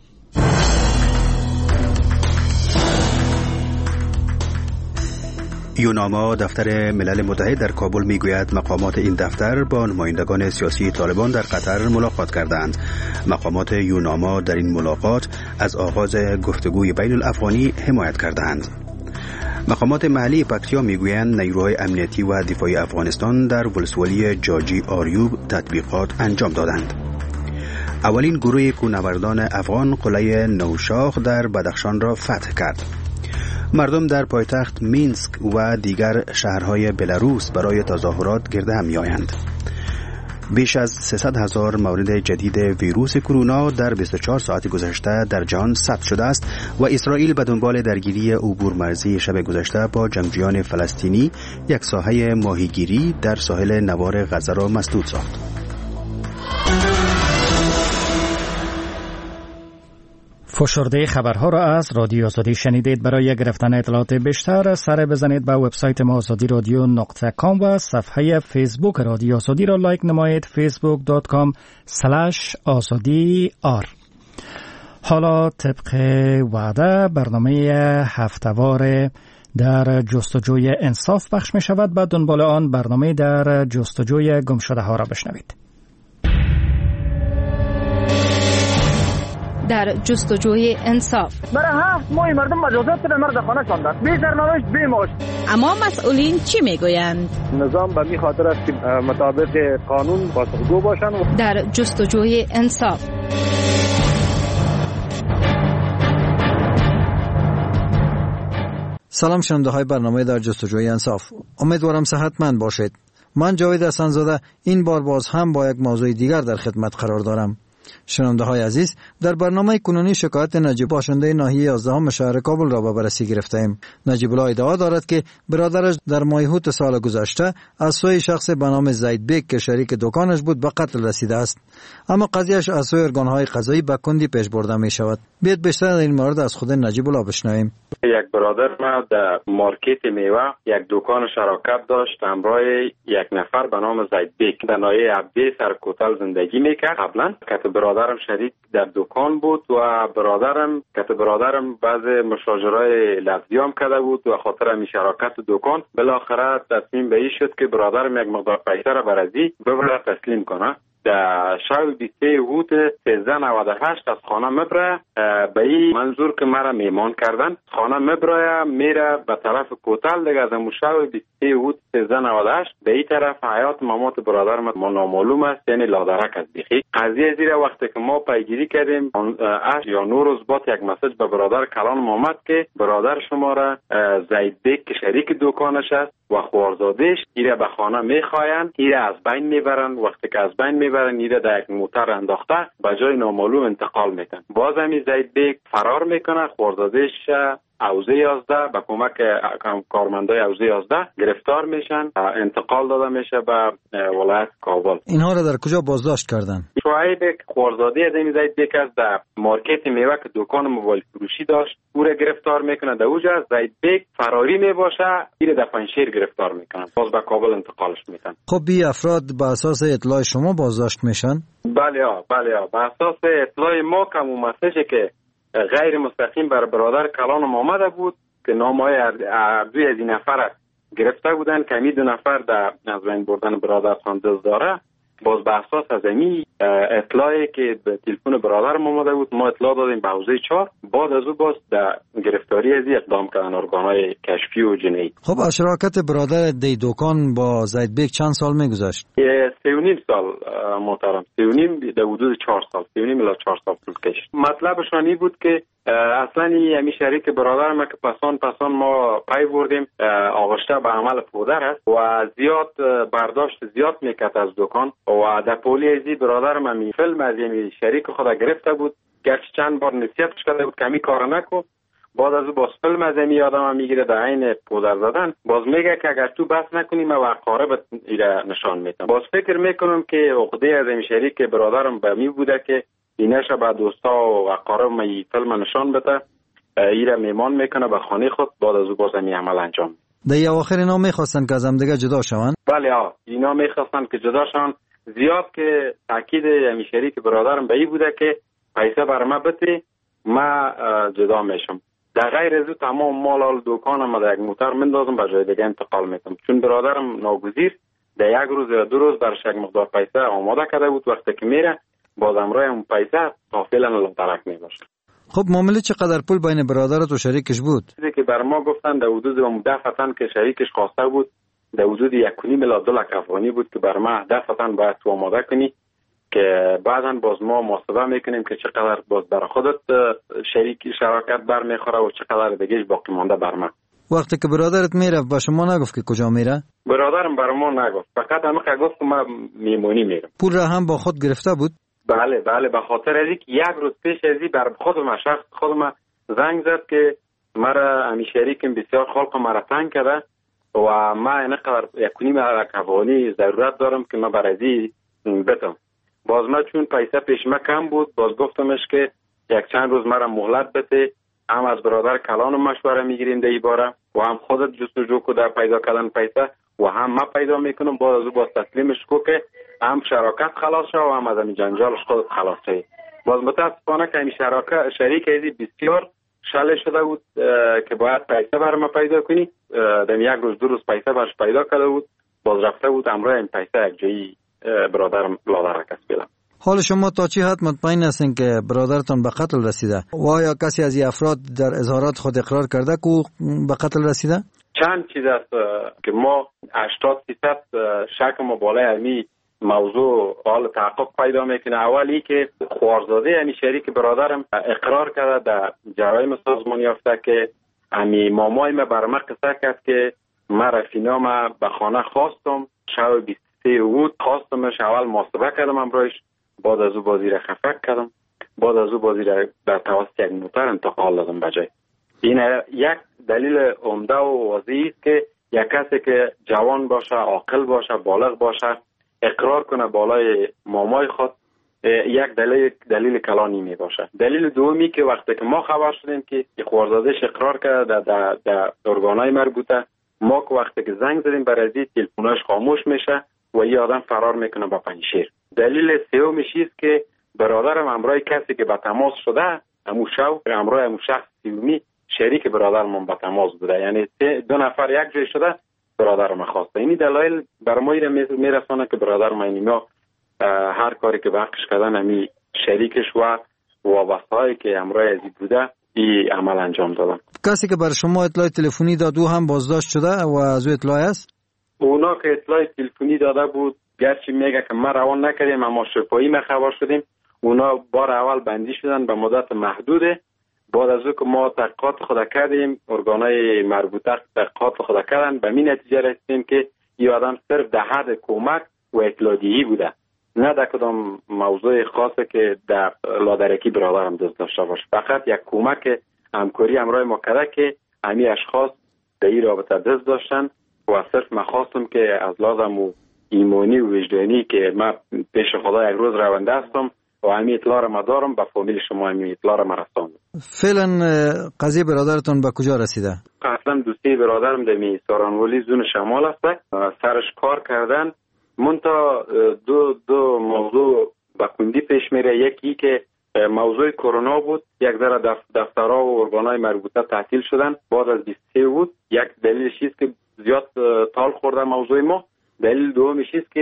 یوناما دفتر ملل متحد در کابل میگوید مقامات این دفتر با نمایندگان سیاسی طالبان در قطر ملاقات کردند. مقامات یوناما در این ملاقات از آغاز گفتگوی بین الافغانی حمایت کردند. مقامات محلی پکتیا میگویند نیروهای امنیتی و دفاعی افغانستان در ولسوالی جاجی آریوب تطبیقات انجام دادند. اولین گروه کوهنوردان افغان قلعه نوشاخ در بدخشان را فتح کرد. مردم در پایتخت مینسک و دیگر شهرهای بلاروس برای تظاهرات گرد هم می‌آیند. بیش از سیصد هزار مورد جدید ویروس کرونا در بیست و چهار ساعت گذشته در جهان ثبت شده است و اسرائیل به دنبال درگیری عبور مرزی شب گذشته با جنگجویان فلسطینی یک ساحه ماهیگیری در ساحل نوار غزه را مسدود ساخت. فشرده خبرها را از رادیو آزادی شنیدید. برای گرفتن اطلاعات بیشتر سر بزنید به وبسایت ما آزادی رادیو نقطه کام و صفحه فیسبوک رادیو آزادی را لایک نمایید فیسبوک دات کام اسلش آزادی آر. حالا طبق وعده برنامه هفتهوار در جستجوی انصاف پخش می شود. بعد دنبال آن برنامه در جستجوی گمشده ها را بشنوید. در جستجوی انصاف برای هفت ماه مردم مجازات شدن، مرد خانه شاندن، بی سرنوشت بی معاش. اما مسئولین چی میگویند؟ نظام به می خاطر است که مطابق قانون پاسخگو باشند. در جستجوی انصاف سلام شنونده های برنامه در جستجوی انصاف، امیدوارم صحتمند باشید. من جاوید حسن‌زاده این بار باز هم با یک موضوع دیگر در خدمت قرار دارم. شنونده های عزیز، در برنامه کنونی شکایت نجیب باشنده ناحیه یازدهم شهر کابل را به بررسی گرفتیم. نجیب الله ادعا دارد که برادرش در ماه هوت سال گذشته از سوی شخص به نام زید بیگ که شریک دکانش بود به قتل رسیده است. اما قضیهش از سوی ارگانهای قضایی به کندی پیش برده می شود. بیاید بیشتر در این مورد از خود نجیب الله بشنویم. یک برادر ما در مارکت میوه یک دکان شراکت داشت همراه یک نفر به نام زید بیگ در ناحیه عبدی سرکوتل زندگی میکرد. قبلا که برادرم شریک در دکان بود و برادرم که برادرم بعض مشاجرای لفظی هم کرده بود و خاطر همین شراکت دکان بالاخره تصمیم به این شد که برادرم یک مقدار پیسه را برازی ببره تسلیم کنه. در شب بیست و سه هوت سیزده نود و هشت از خانه مبره به این منظور که مرا میمان کردن. خانه مبره میره به طرف کوتل دیگه از امو شب بیست و سه هوت سیزده نود و هشت به این طرف حیات مامات برادرم ما نامعلوم است، یعنی لادرک است. بیخی قضیه زیر وقتی که ما پیگیری کردیم اش یا نور روز بات یک مسیج به برادر کلان آمد که برادر شما را زید بیگ که شریک دکانش است و خوارزادش ایره به خانه میخواین، ایره از بین میبرن. وقتی که از بین میبرن ایره در یک موتر انداخته به جای نامعلوم انتقال میتن. باز همین زید بیگ فرار میکنه. خوارزادش اوزه یازده به کمک کارمندای اوزه یازده گرفتار میشن، انتقال داده میشه به ولایت کابل. اینها را در کجا بازداشت کردن؟ شعیب خوارزاده از این زید بیگ از در مارکت میوه که دکان موبایل فروشی داشت او را گرفتار میکنه. در اوجا زید بیگ فراری میباشه، این در پنشیر گرفتار میکنن، باز به کابل انتقالش میتن. خب بی افراد به اساس اطلاع شما بازداشت میشن؟ بله ها بله ها به اساس اطلاع ما که مسیجی که غیر مستقیم بر برادر کلانم آمده بود که نامهای عرضی از این نفر گرفته بودن که می دو نفر در از بین بردن برادرتان دست داره باز به اساس از این اطلاعی که به تلفن برادر ما اومده بود ما اطلاع دادیم به حوزه چهار. بعد از او باز در گرفتاری از اقدام کردن ارگان‌های کشفی و جنایی. خب از شراکت برادر دی دکان با زید بیگ چند سال میگذشت؟ سه و نیم سال محترم، سه و نیم در حدود چهار سال، سه و نیم الی چهار سال طول کشید. مطلبشان این بود که اصلا این شریک برادر ما که پسان پسان ما پی بردیم آغشته به عمل پودر است و زیاد برداشت زیاد میکرد از دکان و در پولی ازی برادر ما می فیلم از این شریک خود گرفته بود، گرچه چند بار نصیحتش کرده بود کمی کار نکن. بعد از باز فیلم از این آدم هم میگیره در عین پودر زدن، باز میگه که اگر تو بس نکنی من وقاره به ایره نشان میتم. باز فکر میکنم که عقده از این شریک برادرم به می بوده که اینش با دوستا و اقارب می فیلم نشان بده، ایره میمان میکنه به خانه خود. بعد از او باز می عمل انجام. در اواخر اینا میخواستن که از هم دیگه جدا شون؟ بله ها، اینا میخواستن که جدا شون. زیاد که تاکید همین شریک برادرم به این بوده که پیسه بر ما بده ما جدا میشم. در غیر از او تمام مال آل دکانم ما در یک موتر مندازم به جای دیگه انتقال میتم، چون برادرم ناگزیر در یک روز یا دو روز برش یک مقدار پیسه آماده کرده بود. وقتی که میره باز امرای اون پیسه تافیلا لطرک میباشه. خب معامله چقدر پول بین برادرت و شریکش بود؟ چیزی که بر ما گفتن در حدود و دفعتاً که شریکش خواسته بود در حدود یک و نیم الی دو لک افغانی بود که بر ما دفعتاً باید تو آماده کنی که بعداً باز ما محاسبه میکنیم که چقدر باز بر خودت شریک شراکت بر میخوره و چقدر دیگهش باقی مانده بر ما. وقتی که برادرت میره با شما نگفت که کجا میره؟ برادرم بر ما نگفت، فقط همه که گفت ما میمونی میرم. پول را هم با خود گرفته بود؟ بله بله، به خاطر از اینکه یک روز پیش ازی بر خودم شخص خودم زنگ زد که مرا امی شریکم بسیار خلق مرا تنگ کرده و ما اینقدر یک و نیم لک افغانی ضرورت دارم که ما بر ازی بدم. باز ما چون پیسه پیش ما کم بود باز گفتمش که یک چند روز مرا مهلت بده، هم از برادر کلان مشوره میگیریم در این باره و هم خودت جستجو کو در پیدا کردن پیسه و هم ما پیدا میکنم. باز از او باز تسلیمش کو که هم شراکت خلاص شد و هم از این جنجالش خود خلاص شد. باز متاسفانه که این شراکت شریک ازی بسیار شله شده بود که باید پیسه بر ما پیدا کنی. در یک روز دو روز پیسه برش پیدا کرده بود، باز رفته بود امرای این پیسه یک جایی برادرم لادر کسبیدم. حال شما تا چی حد مطمئن هستین که برادرتان به قتل رسیده؟ و آیا کسی از این افراد در اظهارات خود اقرار کرده که به قتل رسیده؟ چند چیز است که ما هشتاد درصد شک ما بالای علمی موضوع حال تحقق پیدا میکنه. اولی که خوارزاده همین شریک برادرم اقرار کرده در جرایم سازمان یافته که همین مامای ما بر ما قصه کرد که ما رفینا ما به خانه خواستم شب بیست و سه بود، خواستمش اول محاسبه کردم امرایش، بعد از او بازی را خفک کردم، بعد از او بازی را در توسط یک موتر انتقال دادم بجای. این یک دلیل عمده و واضحی است که یک کسی که جوان باشه، عاقل باشه، بالغ باشه اقرار کنه بالای مامای خود یک دلیل دلیل کلانی می باشه. دلیل دومی که وقتی که ما خبر شدیم که خوارزادش اقرار کرده در در ارگانهای مربوطه، ما که وقتی که زنگ زدیم برای تلفنش خاموش میشه و یه آدم فرار میکنه با پنجشیر. دلیل سومیش است که برادرم امرای کسی که به تماس شده همون شو امرای همون شخص سومی شریک برادرم به تماس بوده، یعنی دو نفر یک جای شده برادرم خواسته. این دلایل بر ما میرسونه که برادرم اینما هر کاری که بخش کردن همی شریکش و وابسته‌ای که امرای ازی بوده این عمل انجام دادن. کسی که بر شما اطلاع تلفنی داد او هم بازداشت شده و از او اطلاع است؟ اونا که اطلاع تلفنی داده بود گرچه میگه که ما روان نکردیم اما شفایی ما خبر شدیم، اونا بار اول بندی شدن به مدت محدوده. بعد از او که ما تحقیقات خود کردیم، ارگانهای مربوطه تحقیقات خود کردن، به این نتیجه رسیدیم که این آدم صرف در حد کمک و اطلاعیه‌ای بوده، نه در کدام موضوع خاصه که در لادرکی برادرم دست داشته باشه. فقط یک کمک همکاری همراه ما کرده که همین اشخاص در این رابطه دست داشتن و صرف من خواستم که از لازم و ایمانی و وجدانی که من پیش خدا یک روز رونده هستم و همین اطلاع را ما دارم به فامیل شما همین اطلاع را ما رساندم. فعلا قضیه برادرتون به کجا رسیده؟ اصلا دوستی برادرم در سارانولی زون شمال است، سرش کار کردن منتها دو دو موضوع به کندی پیش میره. یکی که موضوع کرونا بود، یک ذره دفترها و ارگانهای مربوطه تعطیل شدن بعد از بیست و سه بود. یک دلیلش است که زیاد تال خورده موضوع ما. دلیل دومیش است که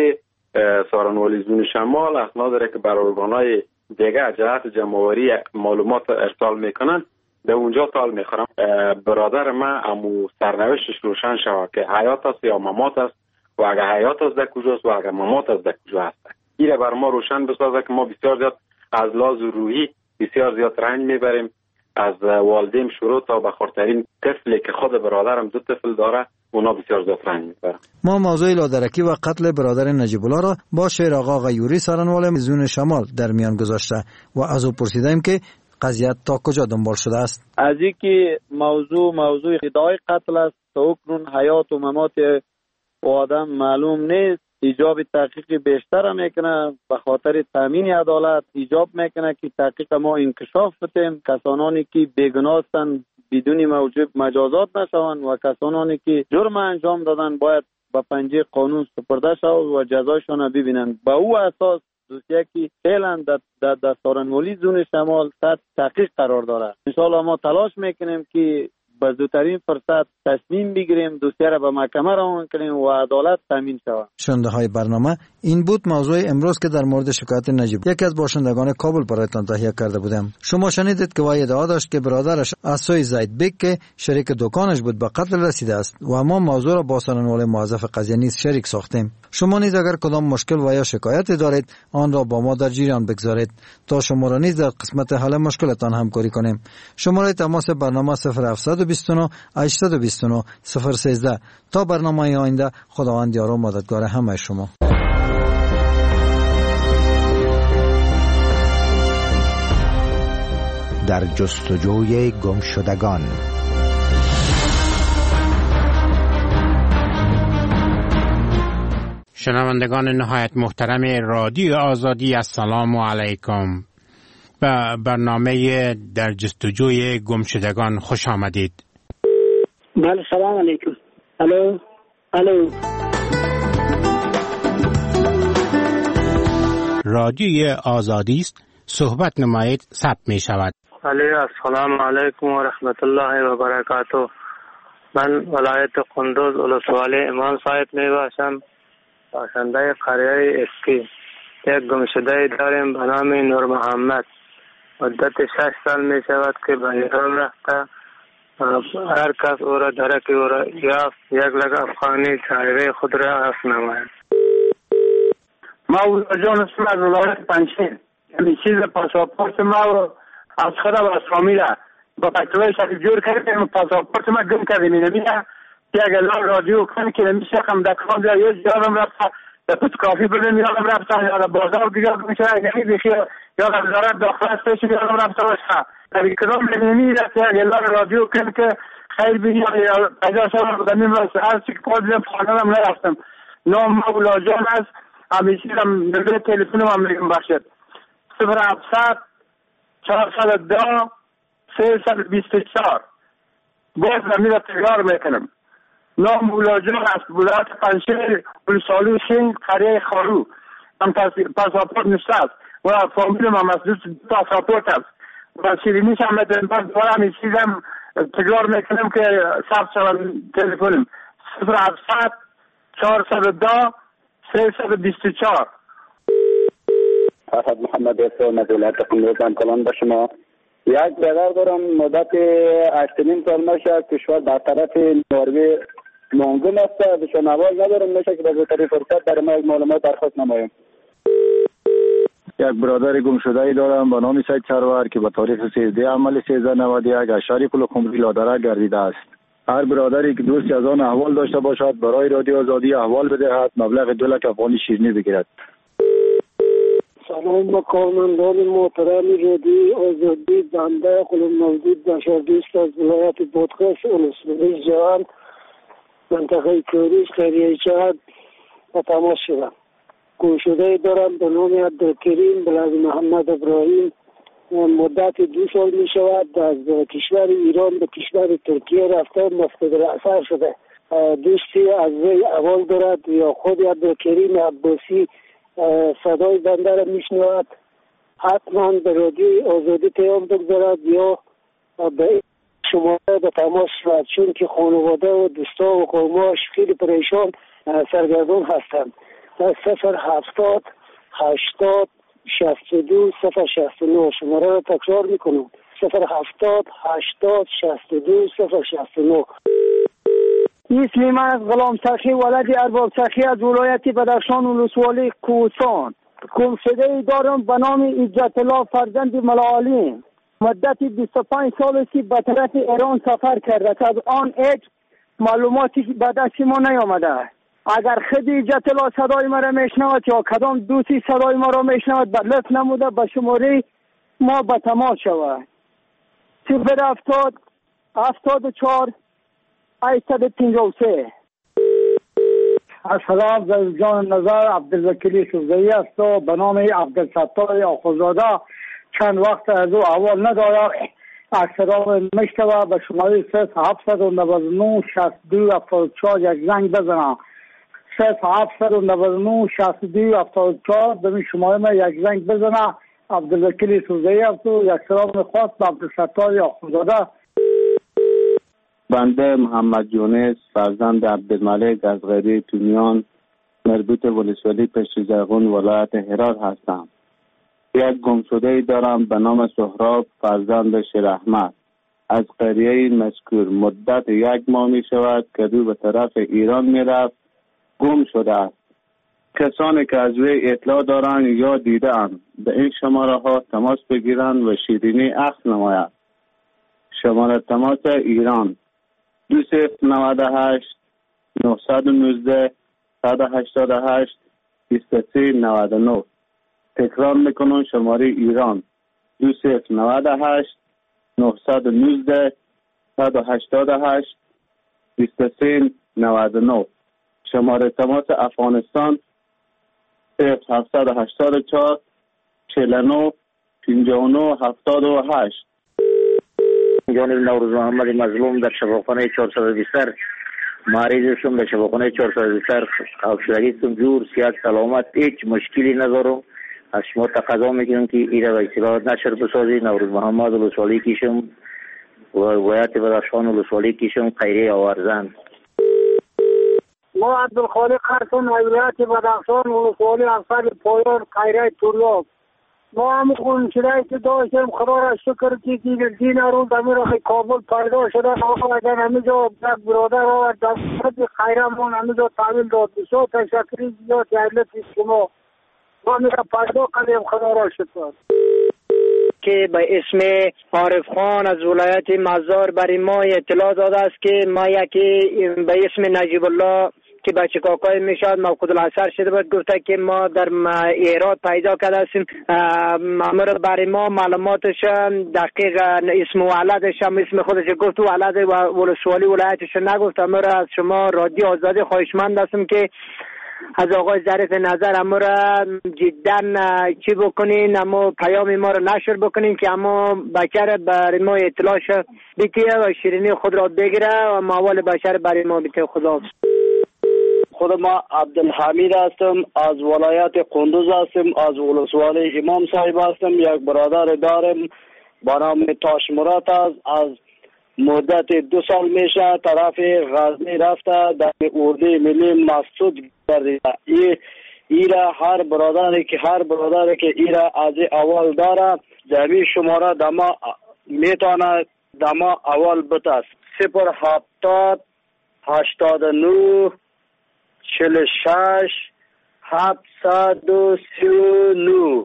سارنوالی زون شمال اسناد داره که بر ارگان‌های دیگه جهت جمع‌آوری معلومات ارسال میکنن، در اونجا تال میخورم. برادر من امو سرنوشتش روشن شود که حیات است یا ممات است و اگر حیات است در کجاست و اگر ممات است در کجا است. این بر ما روشن بسازه که ما بسیار زیاد از لحاظ روحی بسیار زیاد رنج میبریم، از والدین شروع تا به خردترین طفلی که خود برادرم دو طفل داره اونا بسیار زیاد رنج میبرن. ما موضوع لادرکی و قتل برادر نجیب الله را با شعر آقا غیوری سارنوال زون شمال در میان گذاشته و از او پرسیدیم که قضیه تا کجا دنبال شده است. از اینکه موضوع موضوع ادعای قتل است تا اکنون حیات و ممات آدم معلوم نیست. ایجاب تحقیق بیشتر میکنه، به خاطر تامین عدالت ایجاب میکنه که تحقیق ما انکشاف بتیم، کسانی که بیگناه هستند بدون موجب مجازات نشوند و کسانی که جرم انجام دادن باید به پنجه قانون سپرده شود و جزایشان ببینند. به او اساس دوسیه که فعلا در در سارنوالی زون شمال تحت تحقیق قرار داره. انشاءالله ما تلاش میکنیم که به زودترین فرصت تصمیم بگیریم، دوسیه را به محکمه روان کنیم و عدالت تامین شود. شنونده های برنامه، این بود موضوع امروز که در مورد شکایت نجیب یکی از باشندگان کابل برایتان تهیه کرده بودم. شما شنیدید که وی ادعا داشت که برادرش از سوی زید بیگ که شریک دکانش بود به قتل رسیده است و ما موضوع را با سارنوال موظف قضیه نیز شریک ساختیم. شما نیز اگر کدام مشکل و یا شکایتی دارید آن را با ما در جریان بگذارید تا شما را نیز در قسمت حل مشکلتان همکاری کنیم. شماره تماس برنامه صفر هفت دو نه هشت دو نه صفر یک سه. تا برنامه آینده، خداوند یار و مددگار همه شما. در جستجوی گمشدگان. شنوندگان نهایت محترم رادیو آزادی، السلام علیکم. به برنامه در جستجوی گمشدگان خوش آمدید. بله، سلام علیکم. الو الو رادیو آزادی است، صحبت نمایید، ثبت می شود. علی السلام علیکم و رحمت الله و برکاته. من ولایت قندوز ولسوالی امام صاحب می باشم، باشنده قریه اسکی. یک گمشده داریم به نام نور محمد. مدت شش سال می شود که به ایران رفته. هر کس او را درک او را یافت یک لگ افغانی چاره خود را عرف نماید. ما او جان اسم از ولایت پنجشیر، یعنی چیز پاسپورت ما از خدا و اسلامی را با پکتوی شکل جور کردیم. پاسپورت ما گم کردیم. نمیده که اگر رادیو کنی که نمیشه کم دکان یا یه جارم رفته در پت کافی بردیم یادم رفته یا در بازار دیگر میشه اگری بخیر یا در وزارت داخل استیشن یادم رفته باشه. در اکرام نمیده که اگر رادیو کنی که خیر بینی یا پیدا شما بودمیم هر چی که پاس بیم خانم نرفتم. نام مولا جان است. همیشه هم نمبر تلفنم هم میگم باشد صفر هفتصد چهارصد و دو سیصد و بیست و چهار. باز نمی را تکرار میکنم. نام مولا جان است. ولایت پنجشیر، ولسوالی سنگ، قریه خارو. هم پاسپورت نشته است و فامیلم هم از دوست پاسپورت است و شیرینیش هم میتونم باز دوباره همی چیزم تکرار میکنم که ثبت شوم تلفنم صفر هفتصد چهارصد و دو سیصد و بیست و چهار. فرهاد محمد اسلام از ولایت قندوز کلان به شما. یک برادر دارم مدت هشت نیم سال میشه کشور در طرف نروژ مانگون است. ازشان آواز ندارم، میشه که به زودترین فرصت در ما معلومات درخواست نمایم. یک برادر گم شده ای دارم به نام سید سرور که به تاریخ سیزده عمل سیزده نود و یک اشاری کل خمری لادره گردیده است. هر برادری که دوستی از آن احوال داشته باشد برای رادیو آزادی احوال بدهد، مبلغ دو لک افغانی شیرینی بگیرد. سلام به کارمندان محترم رادیو آزادی. بنده قلم موجود بشردوست از ولایت بادغیس ولسوالی جهان منطقه کوریش قریه چهد و تماس شدم. گمشده دارم به نام عبدالکریم بلاد محمد ابراهیم. مدت دو سال می شود از کشور ایران به کشور ترکیه رفته مفقود رأسر شده. دوستی از وی احوال دارد یا خود عبدالکریم عباسی صدای بنده را می شنود. حتما به رادیو آزادی پیام بگذارد یا به شماره به تماس شود، چون که خانواده و دوستا و قوماش خیلی پریشان سرگردان هستند. صفر هفتاد هشتاد شصت و دو صفر شصت و نه. شماره را تکرار میکنم: صفر هفتاد هشتاد شصت و دو صفر شصت و نه. اسم من از غلام سخی ولد ارباب سخی از ولایت بدخشان ولسوالی کوهستان. گمشده دارم به نام عزت الله فرزند ملاعلی. مدت بیست و پنج سال است که به طرف ایران سفر کرده که از آن هیچ معلوماتی به دست ما نیامده. اگر خود عزت الله صدای ما را میشنود یا کدام دوستی صدای ما را میشنود به لطف نموده به شماره ما به تماس شود: صفر هفتاد هفتاد و چهار هشتصد و پنجاه و سه. السلام، در جان نظر عبدالوکیل سوزایی است و به نام عبدالستار آخوزاده. چند وقت از او اول نداره اکثرا میشتوه به شماره صفر هفتصد و نود و نه شصت و دو هفتاد و چهار یک زنگ بزنم. صفر هفتصد و نود و نه شصت و دو هفتاد و چهار به این شماره ما یک زنگ بزنه. عبدالوکیل سوزایی است و یک سلام خاص به عبدالستار آخوزاده. بنده محمد یونس فرزند عبدالملک از غیری تونیان مربوط ولسوالی پشت زرغون ولایت هرات هستم. یک گمشده دارم به نام سهراب فرزند شیر احمد از قریه مذکور. مدت یک ماه می شود که دو به طرف ایران می رفت گم شده است. کسانی که از وی اطلاع دارند یا دیدند به این شماره ها تماس بگیرند و شیرینی اخذ نماید. شماره تماس ایران: دو صفر نود و هشت نهصد و نوزده صد و هشتاد و هشت بیست و سه نود و نه. تکرار میکنم: شماره ایران: دو صفر نود و هشت نهصد و نوزده صد و هشتاد و هشت بیست و سه نود و نه. شماره تماس افغانستان: صفر هفتصد و هشتاد و چهار چهل و نه پنجاه و نه هفتاد و هشت. جانب نوروز محمد مظلوم در شفاخانه چهارصد و بیست مریض هستم. در شفاخانه چهارصد و بیست حوصلگی هستم، جور صحت سلامت، هیچ مشکلی ندارم. از شما تقاضا میکنم که ایره و اطلاعات نشر بسازید. نوروز محمد ولسوالی کیشم و ولایت بدخشان ولسوالی کیشم خیریه آورزند. ما عبدالخالق هستم، ولایت بدخشان ولسوالی افسر پایان خیریه طلاب. ما هم گمشده که داشتیم، خدا را شکر که دین روز در کابل پیدا شده. آقا اگر همینجا یک برادر و دست خیرمون همینجا تحویل داد بسیار تشکری زیاد یادلت شما. ما میره پیدا کنیم، خدا را شکر. که به اسم عارف خان از ولایت مزار برای ما اطلاع داده است که ما یکی به اسم نجیب الله که بچه کاکای میشد موقود العصر شده بود گفته که ما در ایراد پیدا کرده هستیم. امر برای ما معلوماتش دقیق اسم ولدش هم اسم خودش گفت، ولد ولسوالی ولایتش نگفت. امر از شما رادیو آزادی خواهشمند هستم که از آقای ظریف نظر امر جدا چی بکنین، اما پیام ما رو نشر بکنین که اما بچه برای ما اطلاعش بکیه و شیرینی خود را بگیره و موال بشر برای ما بکیه. خدا خود ما عبدالحمید هستم، از ولایت قندوز هستم، از ولسوالی امام صاحب هستم. یک برادر دارم با نام تاش مراد است، از مدت دو سال میشه طرف غزنی رفته در اردوی ملی مسعود گردیده. ای ایرا هر برادری که هر برادری که ایرا از اول داره جمعی شماره دما میتونه دما اول بتاست: صفر هفتاد هشتاد و نه چهل و شش هفتصد و سی و نه.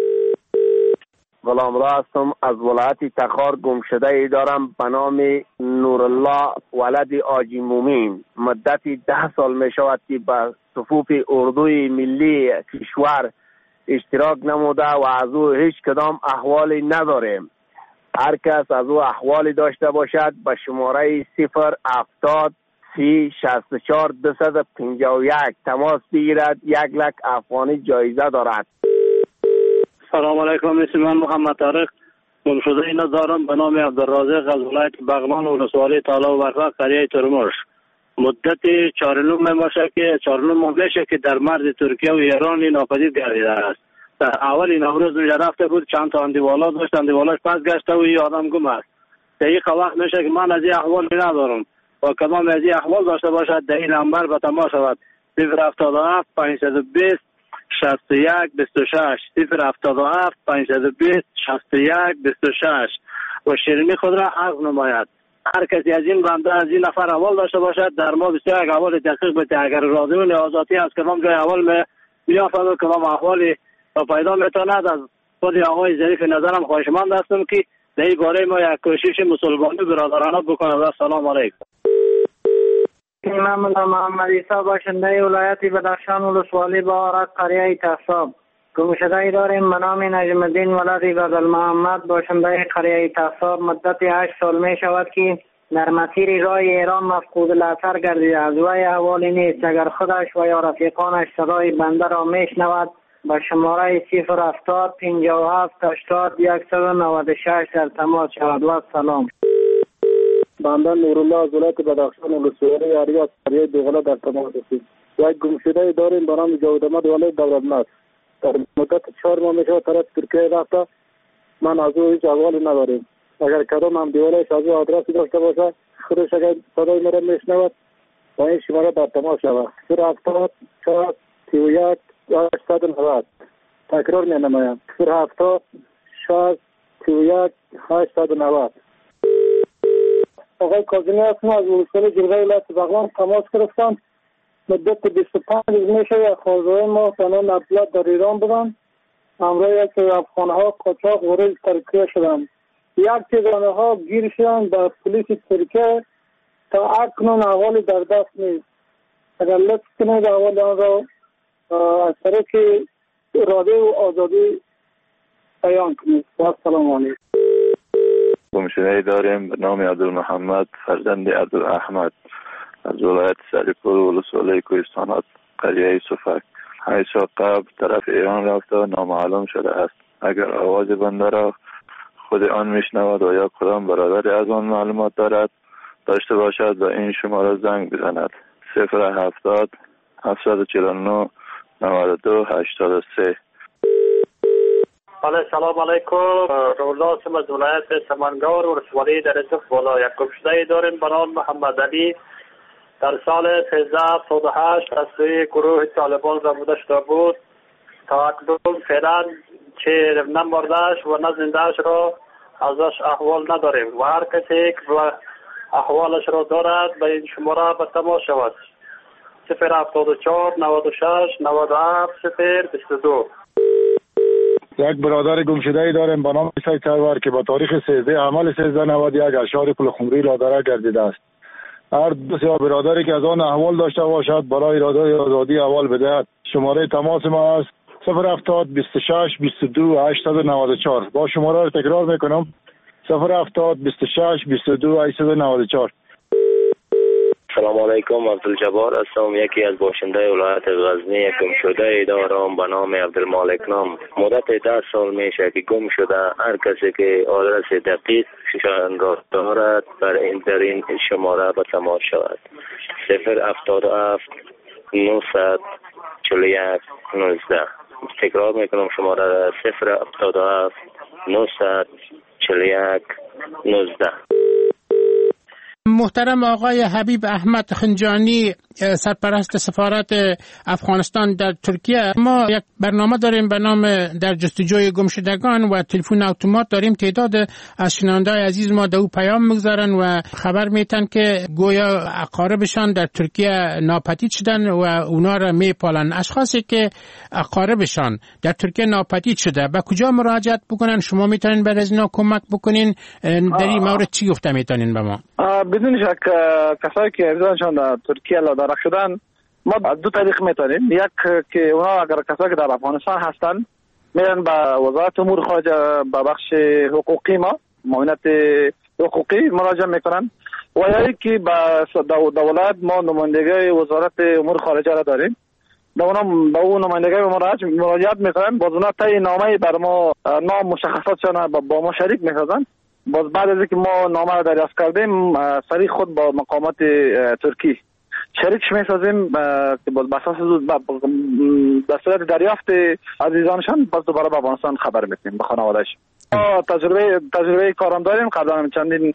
غلام را هستم، از ولایت تخار گمشده ای دارم به نام نورالله ولد آجی مومین. مدت ده سال می شود که به صفوف اردوی ملی کشور اشتراک نموده و از او هیچ کدام احوالی نداریم. هر کس از او احوالی داشته باشد به شماره صفر هفتاد سی شصت و چهار دویست و پنجاه و یک تماس بگیرد. یک لک افغانی جایزه دارد. سلام علیکم، اسم من محمد طارق گمشده اینا دارم به نام عبدالرازق از ولایت بغلان ولسوالی تالا و برفا قریه ترمش. مدت چهارنوم میشه که چهارنوم میشه که در مرز ترکیه و ایران ناپدید گردیده است. در اول نوروز میشه رفته بود، چند تا اندیوالا داشت، اندیوالاش پس گشته و این آدم گم است. دقیق وقت میشه که من از این احوال ندارم و کدام از این احوال داشته باشد در این نمبر به تماس شود صفر هفتاد و هفت پانصد و بیست شصت و یک بیست و شش صفر هفتاد و هفت پانصد و بیست شصت و یک بیست و شش و شیرینی خود را عرض نماید. هر کسی از این بنده از این نفر اول داشته باشد در ما بسیار یک اول تحقیق بده. اگر راضیون آزادی از کدام جای اول میافد و کدام احوالی پیدا میتواند از خود آقای ظریف نظرم خواهشمند هستم که در این باره ما یک کوشش مسلمانی برادرانه بکنه. و سلام علیکم. امام الله محمد عیسی باشنده ولایت بدخشان ولسوالی بارک قریه تحصاب. گمشده داریم به نام نجم الدین ولد بدل محمد باشنده قریه تحصاب. مدت هشت سال می شود که در مسیر راه ایران مفقود الاثر گردیده. از وی احوالی نیست. اگر خودش و یا رفیقانش صدای بنده را میشنود با شماره صفر هفتاد پنجاه و هفت هشتاد صد و نود و شش در تماس شود. و سلام. بنده نورالله از ولایت بدخشان ولسوالی اریاس قریه دوغله در تماس هستیم. یک گمشده داریم به نام جاوید احمد ولایت دولتمند. در مدت چهار ماه میشه طرف ترکیه رفته. من از او هیچ احوالی نداریم. اگر کدام هم دیوالش از او آدرسی داشته باشه خودش اگر صدای مرا میشنود با این شماره در تماس شود. صفر هفتاد چهار سی و یک هشتصد و نود. تکرار می نمایم. صفر هفتاد شش سی و یک هشتصد و نود. آقای کاظمی هستم از ولسوالی جلگه ولایت بغلان تماس گرفتم. مدت بیست و پنج روز میشه یک خانواده ما به نام عبدالله در ایران بودن. همراه یک افغانه ها قاچاق وارد ترکیه شدند. یک تعداد ها گیر شدند به پلیس ترکیه تا اکنون احوالی در دست نیست. اگر لطف کنید احوال آن را از طریق رادیو و آزادی بیان کنید. السلام علیکم. گمشده داریم به نام عبدالمحمد فرزند عبدالاحمد از ولایت سریپور ولسوالی کوهستانات قریه صفک. هشت سال قبل طرف ایران رفته و نامعلوم شده است. اگر آواز بنده را خود آن میشنود و یا کدام برادری از آن معلومات دارد داشته باشد و این شماره زنگ بزند. صفر هفتاد هفتصد و چهل و نه نود و دو هشتاد و سه. بله سلام علیکم. رولا سم از ولایت سمنگار ولسوالی در صف بالا. یک گمشده داریم به نام محمد علی در سال سیزده هفتاد و هشت از سوی گروه طالبان ربوده شده بود. تا اکنون فعلا چه نمردش و نه زندهش را ازش احوال نداریم و هر کسی که احوالش را دارد به این شماره به تماس شود. صفر هفتاد و چهار نود و شش نود و هفت صفر بیست و دو. یک برادر گمشده داریم به نام سید سرور که با تاریخ سیزده عمل سیزده نود و یک اشعار پل خمری لادره گردیده است. هر دو سه برادری که از آن احوال داشته باشد برای رادیوی آزادی احوال بدهد. شماره تماس ما است صفر هفتاد بیست و شش بیست و دو هشتصد و نود و چهار. با شماره را تکرار میکنم صفر هفتاد بیست و شش بیست و دو هشتصد و نود و چهار. سلام علیکم. عبدالجبار هستم. یکی از باشنده ولایت غزنی. یک گمشده دارم به نام عبدالمالک نام. مدت ده سال میشه که گم شده. هر کسی که آدرس دقیق شان را دارد بر این در این شماره به تماس شود. صفر هفتاد و هفت نهصد چهل و یک نوزده. تکرار میکنم شماره صفر هفتاد و هفت نهصد چهل و یک نوزده. محترم آقای حبیب احمد خنجانی سرپرست سفارت افغانستان در ترکیه، ما یک برنامه داریم به نام در جستجوی گمشدگان و تلفن اتومات داریم. تعداد از شنونده‌های عزیز ما دو پیام میگذارن و خبر میتن که گویا اقاربشان در ترکیه ناپدید شدن و اونا را میپالن. اشخاصی که اقاربشان در ترکیه ناپدید شده به کجا مراجعت بکنن؟ شما میتونین برای اینا کمک بکنین؟ در این مورد چی گفته میتونین به ما؟ بدون شک کسایی که ارزانشان در ترکیه لادرک شدن ما از دو طریق میتونیم. یک که اونا اگر کسایی که در افغانستان هستن میرن به وزارت امور خارجه به بخش حقوقی ما معاونت حقوقی مراجعه میکنن و یا که به دولت ما نمایندگی وزارت امور خارجه را داریم. به اون به اون نمایندگی مراجعت میکنن. باز اونا طی نامه بر ما نام مشخصاتشان با ما شریک میسازن. باز بعد از اینکه ما نامه را دریافت کردیم سریع خود با مقامات ترکی شریکش میسازیم که باز بساس در صورت دریافت عزیزانشان باز دوباره به افغانستان خبر میتیم به خانوادهش. تجربه تجربه کارم داریم. قبلا چندین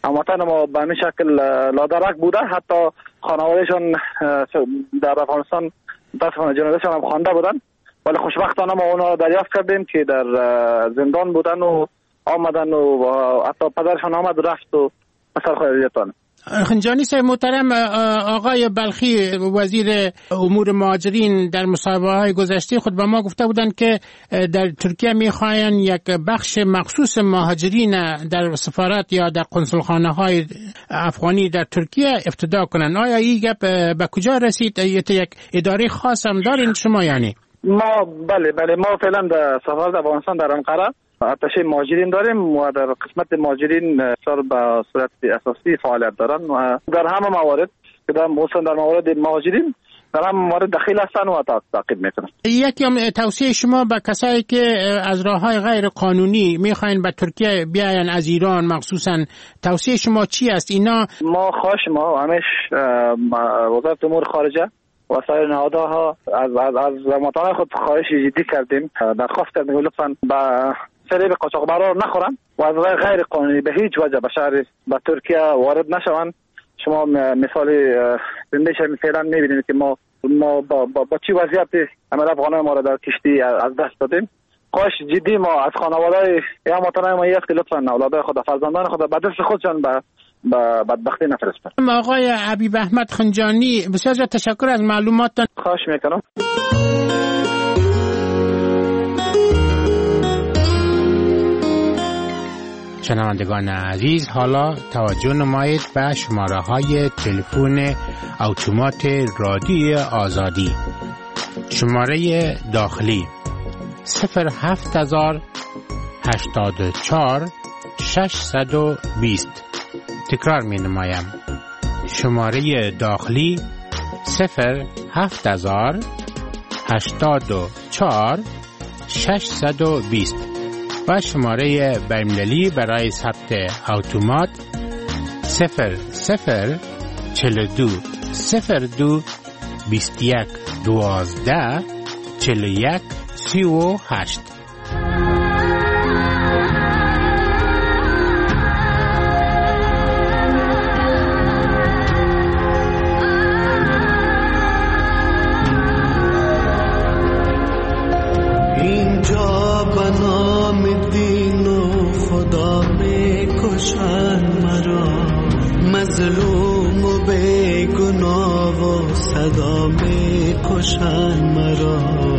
هموطن ما به همین شکل لادرک بوده، حتی خانوادهشان در افغانستان متاسفانه جنازهشان هم خوانده بودن، ولی خوشبختانه ما اونا دریافت کردیم که در زندان بودن و آمدن و حتی پدرشان آمد رفت و مثل خیلیتان. خنجانی صاحب محترم، آقای بلخی وزیر امور مهاجرین در مصاحبه های گذشته خود به ما گفته بودند که در ترکیه میخواین یک بخش مخصوص مهاجرین در سفارت یا در قنصلخانه های افغانی در ترکیه افتتاح کنند. آیا این گپ به کجا رسید؟ یک اداره خاص هم دارین شما یعنی؟ ما بله بله ما فعلا در سفارت افغانستان در انقره اتشه مهاجرین داریم و در قسمت مهاجرین سر به صورت اساسی فعالیت دارن و در همه موارد که در موسم در موارد مهاجرین در همه موارد دخیل هستن و تعقیب میکنن. یکی هم توصیه شما به کسایی که از راههای غیر قانونی میخواین به ترکیه بیاین از ایران مخصوصا، توصیه شما چی است؟ اینا ما خواهش ما همیش وزارت امور خارجه و سایر نهادها از از از مطالعه خود خواهش جدی کردیم، درخواست کردیم لطفاً با فریب قاچاقبرا نخورن و از راه غیر قانونی به هیچ وجه به شهر به ترکیه وارد نشوند. شما مثال زندهش فعلا میبینید که ما ما با, با, با چی وضعیتی همه افغانای ما را در کشتی از دست دادیم. خواهش جدی ما از خانواده‌های یا هموطنان ما است که لطفاً اولادای خود فرزندان خود به دست خودشان به با بدبختی نفرستن. آقای حبیب احمد خنجانی بسیار تشکر از معلوماتتان. خواهش میکنم. شنوندگان عزیز، حالا توجه نمایید به شماره های تلفن اتومات رادیوی آزادی. شماره داخلی صفر هفت هزار هشتاد و چهار ششصد و بیست. تکرار می نمایم. شماره داخلی صفر هفت هزار هشتاد و چهار ششصد و بیست و شماره بین‌المللی برای ثبت اتومات صفر صفر چهل و دو صفر دو بیست و یک دوازده چهل و یک سی و هشت. مظلوم و بیگناه و صدا می کشن مرا،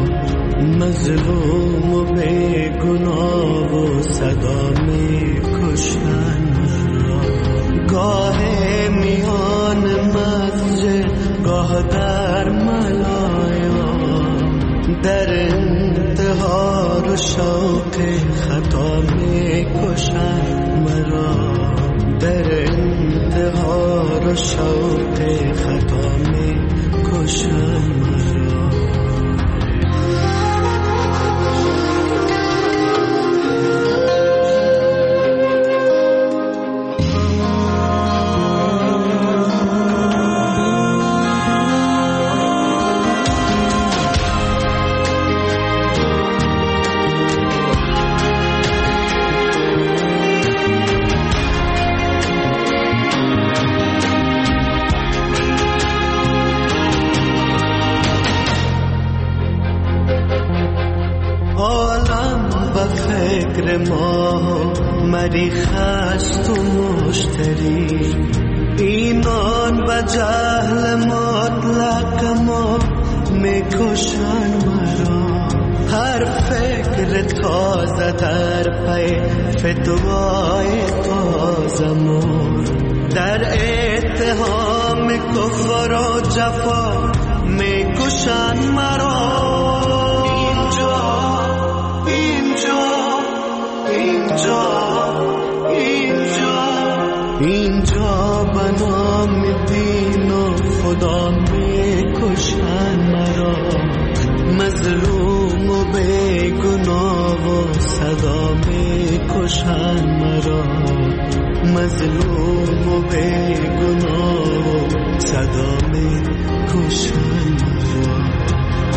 مظلوم و بیگناه و صدا می کشن مرا. گاه میان مسجد گاه در ملایا، در انتحار و شوق خطا می کشن مرا، در انتحار و شوق خطا می کشن مرا. مریخست و مشتری ایمان و جهل مطلق ما میکشن مرا. هر فکر تازه در پی فتوای تازه مور، در اتهام کفر و جفا میکشن مرا. اینجا اینجا اینجا اینجا به نام دین و خدا میکشن مرا. مظلوم و بیگناه و صدا میکشن مرا، مظلوم و بیگناه و صدا میکشن مرا.